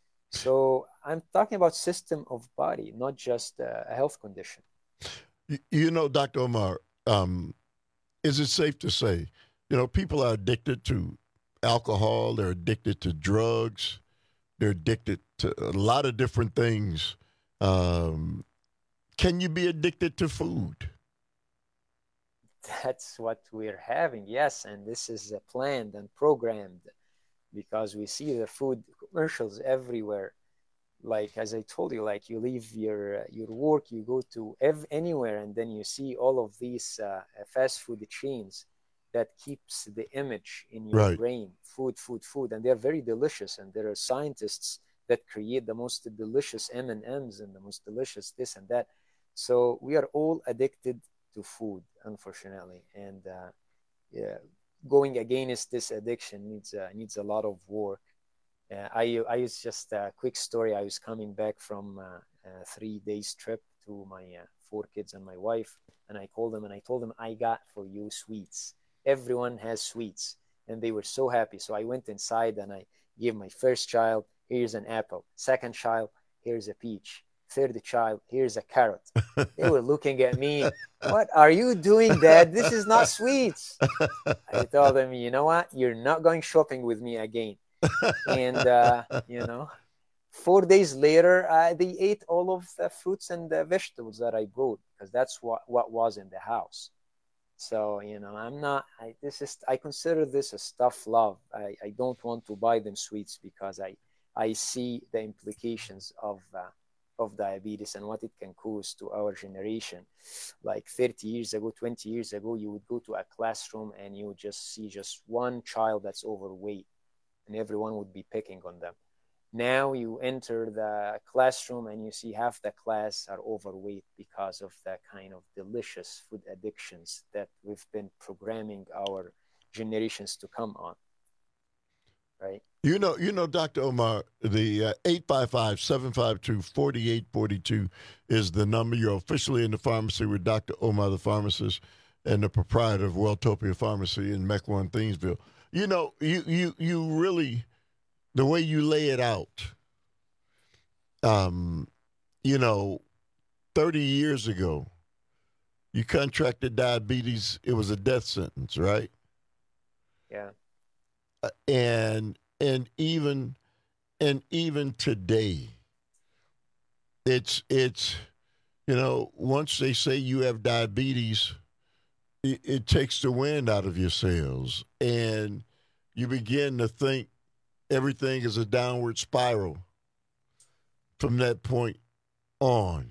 Speaker 19: So I'm talking about system of body, not just uh, a health condition.
Speaker 17: You, you know, Doctor Omar, um, is it safe to say, you know, people are addicted to alcohol. They're addicted to drugs. They're addicted to a lot of different things. Um, Can you be addicted to food?
Speaker 19: That's what we're having, yes. And this is uh, planned and programmed because we see the food commercials everywhere. Like, as I told you, like you leave your, uh, your work, you go to ev- anywhere, and then you see all of these uh, fast food chains that keeps the image in your
Speaker 17: Right.
Speaker 19: brain, food, food, food. And they're very delicious. And there are scientists that create the most delicious M and M's and the most delicious this and that. So we are all addicted to food, unfortunately. And uh, yeah, going against this addiction needs uh, needs a lot of work. Uh, I I was just a quick story. I was coming back from uh, a three days trip to my uh, four kids and my wife, and I called them and I told them, I got for you sweets. Everyone has sweets, and they were so happy. So I went inside and I gave my first child, here's an apple. Second child, here's a peach. Third child, here's a carrot. They were looking at me, what are you doing, Dad? This is not sweets. I told them, you know what? You're not going shopping with me again. And, uh, you know, four days later, uh, they ate all of the fruits and the vegetables that I brought because that's what, what was in the house. So, you know, I'm not, I, this is, I consider this a tough love. I, I don't want to buy them sweets because I, I see the implications of, uh, of diabetes and what it can cause to our generation. Like thirty years ago, twenty years ago, you would go to a classroom and you would just see just one child that's overweight and everyone would be picking on them. Now you enter the classroom and you see half the class are overweight because of the kind of delicious food addictions that we've been programming our generations to come on. Right?
Speaker 17: You know, you know, Doctor Omar, the uh, eight five five, seven five two, four eight four two is the number. You're officially in the pharmacy with Doctor Omar, the pharmacist, and the proprietor of Welltopia Pharmacy in Mequon, Thiensville. You know, you, you, you really, the way you lay it out, um, you know, thirty years ago, you contracted diabetes, it was a death sentence, right?
Speaker 19: Yeah.
Speaker 17: Uh, and and even and even today, it's it's you know, once they say you have diabetes, it, it takes the wind out of your sails, and you begin to think everything is a downward spiral from that point on.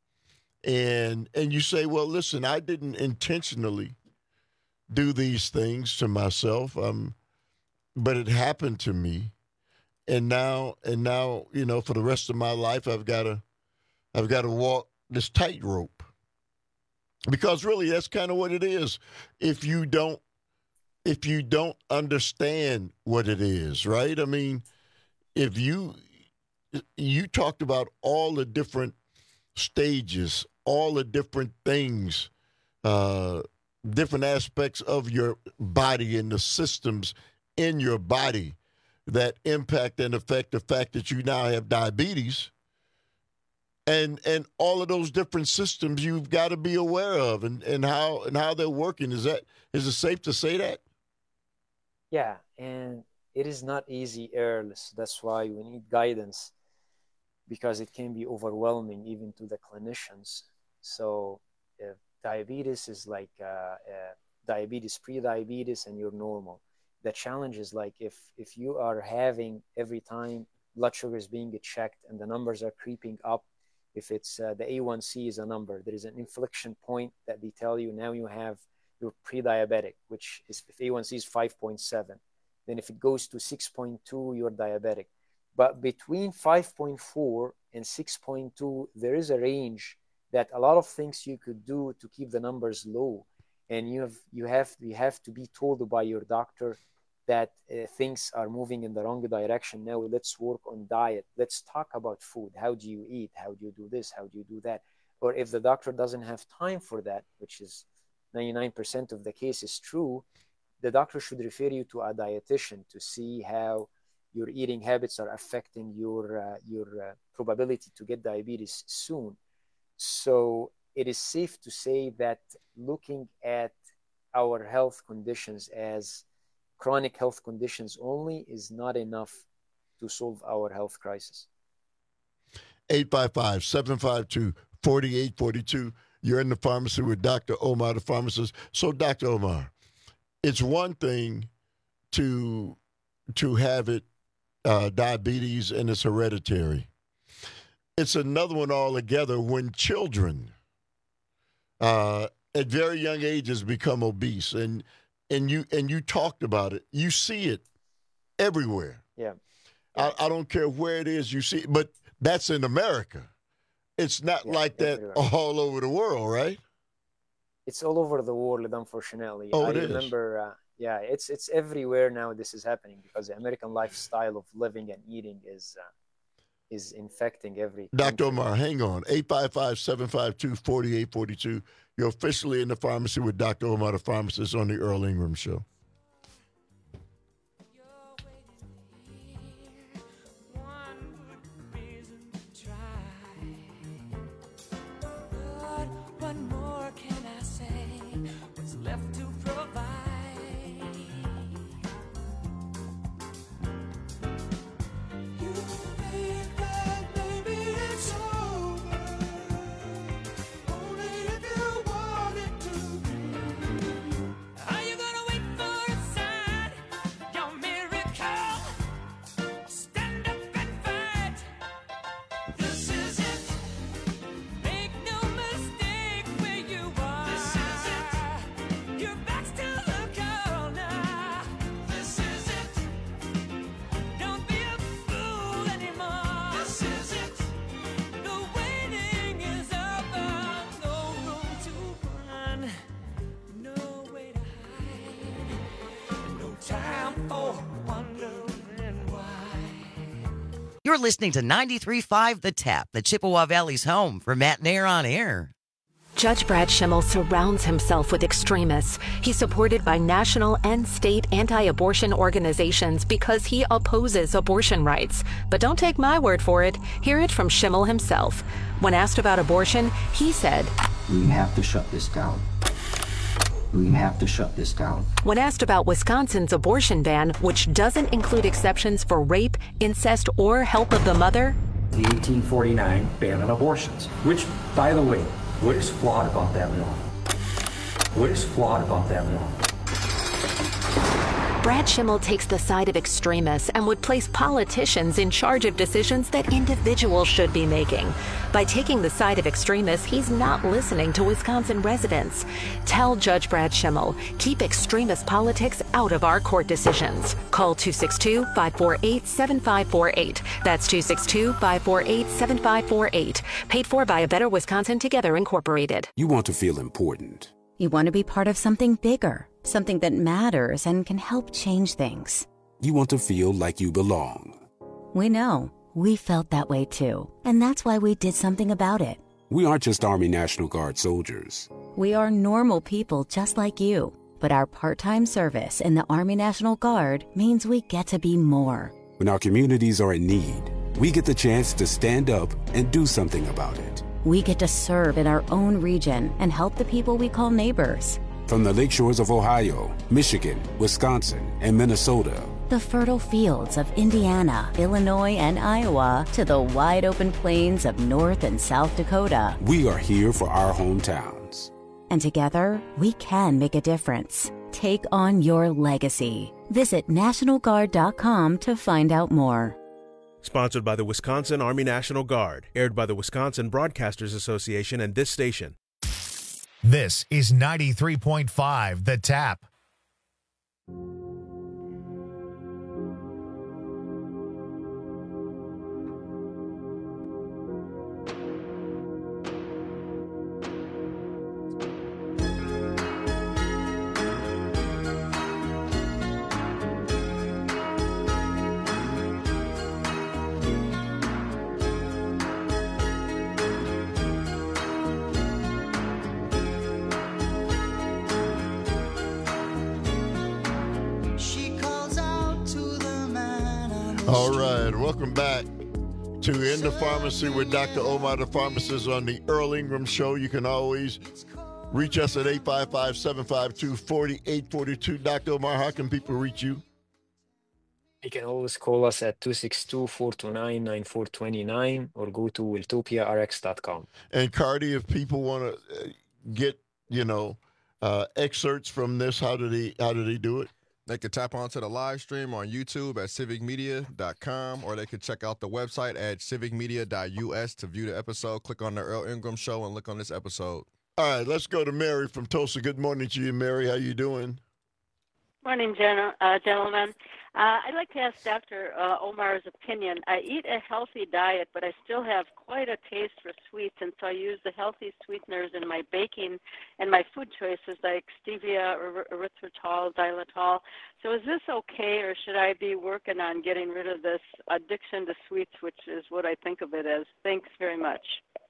Speaker 17: And and you say, well, listen, I didn't intentionally do these things to myself, um, but it happened to me, and now and now, you know, for the rest of my life, I've got to, I've got to walk this tightrope, because really, that's kind of what it is. If you don't, if you don't understand what it is, right? I mean, if you you talked about all the different stages, all the different things, uh, different aspects of your body and the systems in your body that impact and affect the fact that you now have diabetes. And and all of those different systems you've got to be aware of, and, and how and how they're working. Is that is it safe to say that?
Speaker 19: Yeah, and it is not easy, Earl. So that's why we need guidance, because it can be overwhelming even to the clinicians. So if diabetes is like uh, uh, diabetes, pre-diabetes, and you're normal. The challenge is like if if you are having every time blood sugar is being checked and the numbers are creeping up, if it's uh, the A one C is a number, there is an inflection point that they tell you now you have, you're pre-diabetic, which is if A one C is five point seven. Then if it goes to six point two, you're diabetic. But between five point four and six point two, there is a range that a lot of things you could do to keep the numbers low. And you have you have you have to be told by your doctor that uh, things are moving in the wrong direction. Now let's work on diet. Let's talk about food. How do you eat? How do you do this? How do you do that? Or if the doctor doesn't have time for that, which is ninety-nine percent of the case is true, the doctor should refer you to a dietitian to see how your eating habits are affecting your uh, your uh, probability to get diabetes soon. So it is safe to say that looking at our health conditions as chronic health conditions only is not enough to solve our health crisis.
Speaker 17: eight five five, seven five two, four eight four two. You're in the pharmacy with Doctor Omar, the pharmacist. So, Doctor Omar, it's one thing to to have it, uh, diabetes, and it's hereditary. It's another one altogether when children uh, at very young ages become obese. And and you and you talked about it. You see it everywhere.
Speaker 19: Yeah.
Speaker 17: I, I don't care where it is you see it, but that's in America. It's not yeah, like that everywhere. All over the world, right?
Speaker 19: It's all over the world, unfortunately.
Speaker 17: Oh,
Speaker 19: I
Speaker 17: it is.
Speaker 19: remember, uh, yeah, it's it's everywhere now. This is happening because the American lifestyle of living and eating is uh, is infecting every.
Speaker 17: Doctor Omar, hang on. eight five five, seven five two, four eight four two. You're officially in the pharmacy with Doctor Omar, the pharmacist, on the Earl Ingram Show.
Speaker 20: What more can I say? What's left to provide? You think that maybe it's over, only if you want it to be. Are you gonna wait for a sign? Your miracle. Stand up and fight. This is it. Make no mistake where you are. This is it. Your back's to the corner. This is it. Don't be a fool anymore. This is it. The waiting is over. No room to run. No way to hide. No time for wondering why.
Speaker 25: You're listening to ninety-three point five The Tap, the Chippewa Valley's home for Matt Nair on Air.
Speaker 9: Judge Brad Schimmel surrounds himself with extremists. He's supported by national and state anti-abortion organizations because he opposes abortion rights. But don't take my word for it. Hear it from Schimmel himself. When asked about abortion, he said,
Speaker 10: "We have to shut this down. We have to shut this down."
Speaker 9: When asked about Wisconsin's abortion ban, which doesn't include exceptions for rape, incest, or help of the mother,
Speaker 10: The eighteen forty-nine ban on abortions, which, by the way, what is flawed about that law? What is flawed about that law?
Speaker 9: Brad Schimmel takes the side of extremists and would place politicians in charge of decisions that individuals should be making. By taking the side of extremists, he's not listening to Wisconsin residents. Tell Judge Brad Schimmel, keep extremist politics out of our court decisions. Call two six two, five four eight, seven five four eight. That's two six two, five four eight, seven five four eight. Paid for by A Better Wisconsin Together Incorporated.
Speaker 12: You want to feel important.
Speaker 13: You want to be part of something bigger, something that matters and can help change things.
Speaker 12: You want to feel like you belong.
Speaker 13: We know. We felt that way too. And that's why we did something about it.
Speaker 12: We aren't just Army National Guard soldiers.
Speaker 13: We are normal people just like you. But our part-time service in the Army National Guard means we get to be more.
Speaker 12: When our communities are in need, we get the chance to stand up and do something about it.
Speaker 13: We get to serve in our own region and help the people we call neighbors.
Speaker 12: From the lake shores of Ohio, Michigan, Wisconsin, and Minnesota,
Speaker 13: the fertile fields of Indiana, Illinois, and Iowa, to the wide open plains of North and South Dakota,
Speaker 12: we are here for our hometowns.
Speaker 13: And together, we can make a difference. Take on your legacy. Visit National Guard dot com to find out more.
Speaker 14: Sponsored by the Wisconsin Army National Guard. Aired by the Wisconsin Broadcasters Association and this station.
Speaker 1: This is ninety-three point five The Tap.
Speaker 17: All right, welcome back to In the Pharmacy with Doctor Omar, the pharmacist, on the Earl Ingram Show. You can always reach us at eight five five, seven five two, four eight four two. Doctor Omar, how can people reach you?
Speaker 19: You can always call us at two six two, four two nine, nine four two nine or go to wiltopia r x dot com.
Speaker 17: And Cardi, if people want to get, you know, uh, excerpts from this, how do they how do they do it?
Speaker 18: They could tap onto the live stream on YouTube at civic media dot com, or they could check out the website at civic media dot u s to view the episode. Click on the Earl Ingram Show and look on this episode.
Speaker 17: All right, let's go to Mary from Tulsa. Good morning to you, Mary. How you doing?
Speaker 7: Morning, gen- uh, gentlemen. Uh, I'd like to ask Doctor Uh, Omar's opinion. I eat a healthy diet, but I still have quite a taste for sweets, and so I use the healthy sweeteners in my baking and my food choices like stevia, er- erythritol, xylitol. So is this okay, or should I be working on getting rid of this addiction to sweets, which is what I think of it as? Thanks very much.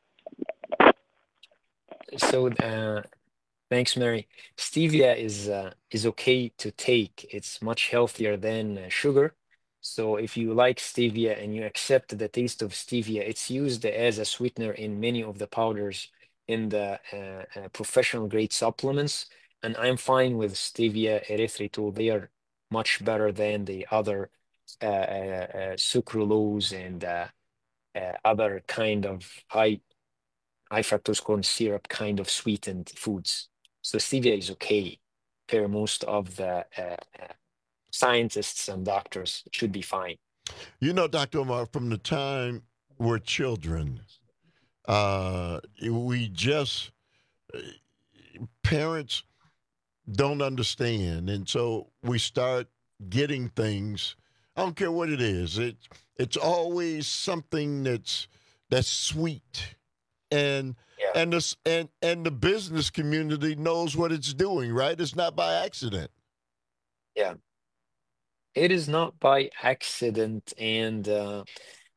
Speaker 19: So, uh, thanks, Mary. Stevia is uh, is okay to take. It's much healthier than uh, sugar. So if you like stevia and you accept the taste of stevia, it's used as a sweetener in many of the powders in the uh, uh, professional grade supplements. And I'm fine with stevia, erythritol. They are much better than the other uh, uh, uh, sucralose and uh, uh, other kind of high high fructose corn syrup kind of sweetened foods. So stevia is okay per most of the uh, uh, scientists and doctors. It should be fine.
Speaker 17: You know, Doctor Omar, from the time we're children, uh, we just, parents don't understand. And so we start getting things, I don't care what it is. It, it's always something that's that's sweet. And yeah. and this and and the business community knows what it's doing, right? It's not by accident.
Speaker 19: Yeah, it is not by accident, and uh,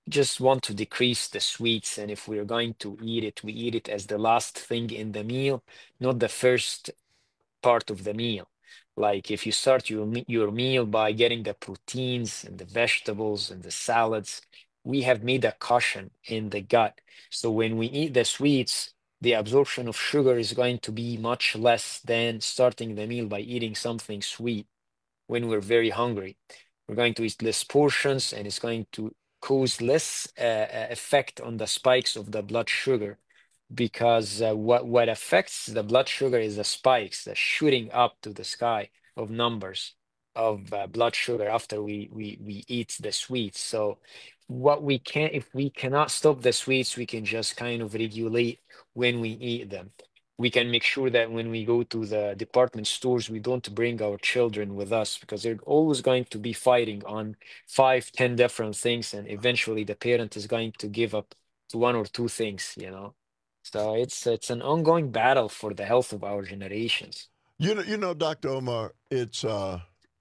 Speaker 19: just want to decrease the sweets. And if we're going to eat it, we eat it as the last thing in the meal, not the first part of the meal. Like if you start your, your meal by getting the proteins and the vegetables and the salads, we have made a cushion in the gut. So when we eat the sweets, the absorption of sugar is going to be much less than starting the meal by eating something sweet when we're very hungry. We're going to eat less portions, and it's going to cause less uh, effect on the spikes of the blood sugar, because uh, what, what affects the blood sugar is the spikes, the shooting up to the sky of numbers of uh, blood sugar after we, we, we eat the sweets. So what we can, if we cannot stop the sweets, we can just kind of regulate when we eat them. We can make sure that when we go to the department stores, we don't bring our children with us, because they're always going to be fighting on five, ten different things, and eventually the parent is going to give up to one or two things, you know. So it's it's an ongoing battle for the health of our generations.
Speaker 17: You know, you know, Doctor Omar, it's uh,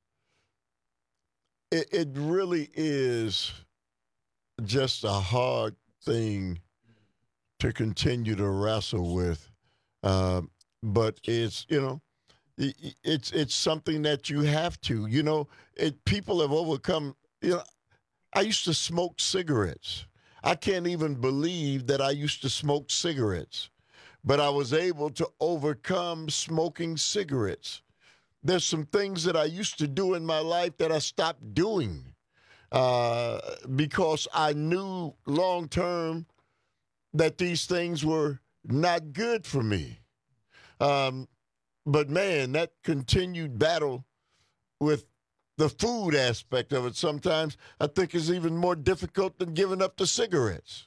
Speaker 17: it, it really is just a hard thing to continue to wrestle with. Uh, but it's, you know, it's it's something that you have to, you know, it, people have overcome, you know, I used to smoke cigarettes. I can't even believe that I used to smoke cigarettes, but I was able to overcome smoking cigarettes. There's some things that I used to do in my life that I stopped doing uh, because I knew long term that these things were not good for me. Um, but, man, that continued battle with the food aspect of it sometimes I think is even more difficult than giving up the cigarettes.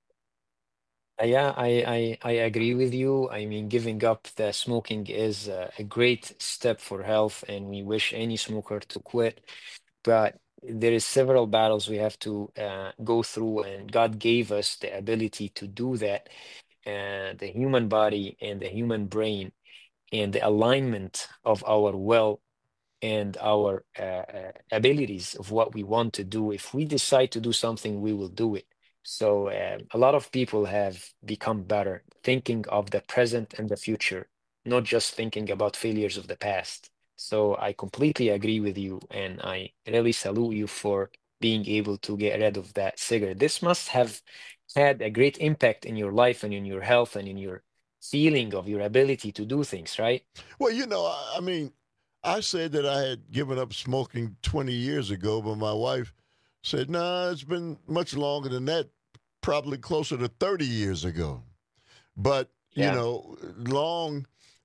Speaker 19: Uh, yeah, I, I, I agree with you. I mean, giving up the smoking is a, a great step for health, and we wish any smoker to quit. But there is several battles we have to uh, go through, and God gave us the ability to do that. Uh, the human body and the human brain and the alignment of our will and our uh, uh, abilities of what we want to do. If we decide to do something, we will do it. So uh, a lot of people have become better thinking of the present and the future, not just thinking about failures of the past. So I completely agree with you, and I really salute you for being able to get rid of that cigarette. This must have had a great impact in your life and in your health and in your feeling of your ability to do things, right?
Speaker 17: Well, you know, I mean, I said that I had given up smoking twenty years ago, but my wife said, no, nah, it's been much longer than that, probably closer to thirty years ago. But, yeah. you know, long,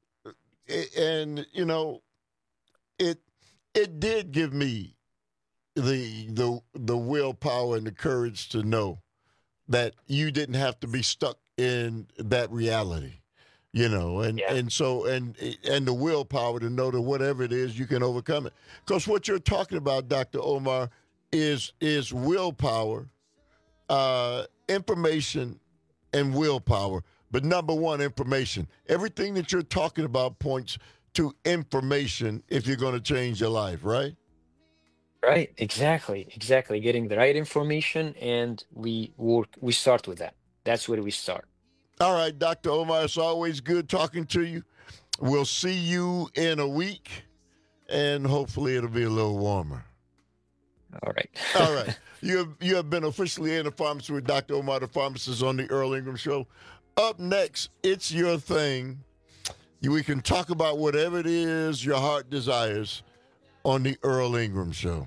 Speaker 17: and, you know, it it did give me the the the willpower and the courage to know that you didn't have to be stuck in that reality, you know, and, yeah. and so and and the willpower to know that whatever it is, you can overcome it. Because what you're talking about, Doctor Omar, is is willpower, uh, information, and willpower. But number one, information. Everything that you're talking about points to information if you're going to change your life, right?
Speaker 19: Right, exactly, exactly. Getting the right information, and we work. We start with that. That's where we start.
Speaker 17: All right, Doctor Omar, it's always good talking to you. We'll see you in a week, and hopefully it'll be a little warmer.
Speaker 19: All right.
Speaker 17: All right. You have, you have been officially in the pharmacy with Doctor Omar, the pharmacist, on the Earl Ingram Show. Up next, it's your thing. We can talk about whatever it is your heart desires on the Earl Ingram Show.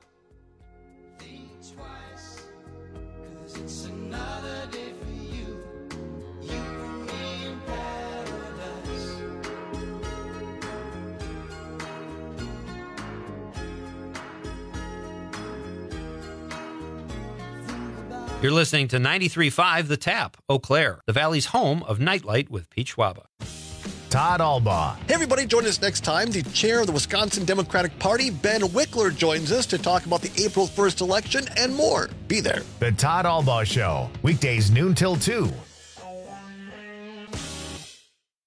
Speaker 5: You're listening to ninety-three point five The Tap, Eau Claire, the Valley's home of Nightlight with Pete Schwaba.
Speaker 1: Todd Albaugh.
Speaker 3: Hey, everybody, join us next time. The chair of the Wisconsin Democratic Party, Ben Wickler, joins us to talk about the April first election and more. Be there.
Speaker 1: The Todd Albaugh Show, weekdays noon till two.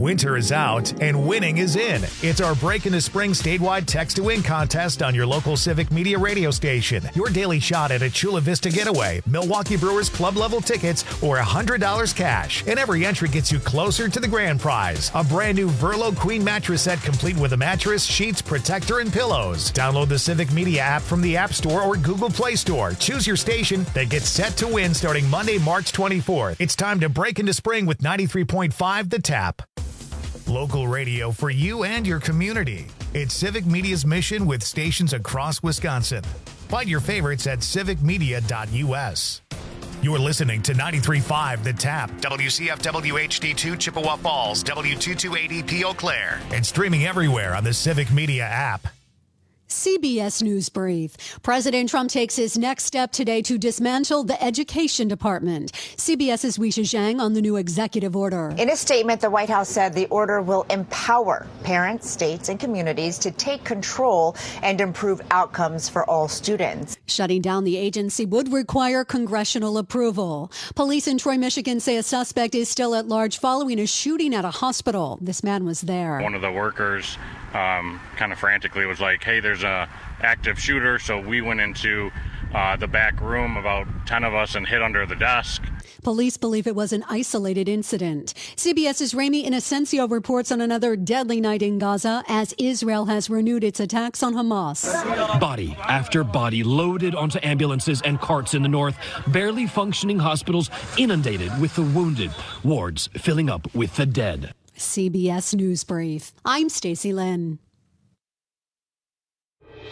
Speaker 1: Winter is out and winning is in. It's our Break into Spring statewide text to win contest on your local Civic Media radio station. Your daily shot at a Chula Vista getaway, Milwaukee Brewers club level tickets, or one hundred dollars cash. And every entry gets you closer to the grand prize. A brand new Verlo Queen mattress set complete with a mattress, sheets, protector, and pillows. Download the Civic Media app from the App Store or Google Play Store. Choose your station that gets set to win starting Monday, March twenty-fourth. It's time to break into spring with ninety-three point five The Tap. Local radio for you and your community. It's Civic Media's mission with stations across Wisconsin. Find your favorites at civic media dot u s. You're listening to ninety-three point five The Tap, W C F W H D two Chippewa Falls, W two two eight E P Eau Claire, and streaming everywhere on the Civic Media app.
Speaker 4: C B S News Brief. President Trump takes his next step today to dismantle the Education Department. CBS's Weisha Zhang on the new executive order.
Speaker 16: In a statement, the White House said the order will empower parents, states, and communities to take control and improve outcomes for all students.
Speaker 4: Shutting down the agency would require congressional approval. Police in Troy, Michigan say a suspect is still at large following a shooting at a hospital. This man was there.
Speaker 21: One of the workers um, kind of frantically was like, hey, there's a active shooter. So we went into uh, the back room, about ten of us, and hid under the desk.
Speaker 4: Police believe it was an isolated incident. CBS's Ramy Inocencio reports on another deadly night in Gaza as Israel has renewed its attacks on Hamas.
Speaker 22: Body after body loaded onto ambulances and carts in the north, barely functioning hospitals inundated with the wounded, wards filling up with the dead.
Speaker 4: C B S News Brief. I'm Stacey Lynn.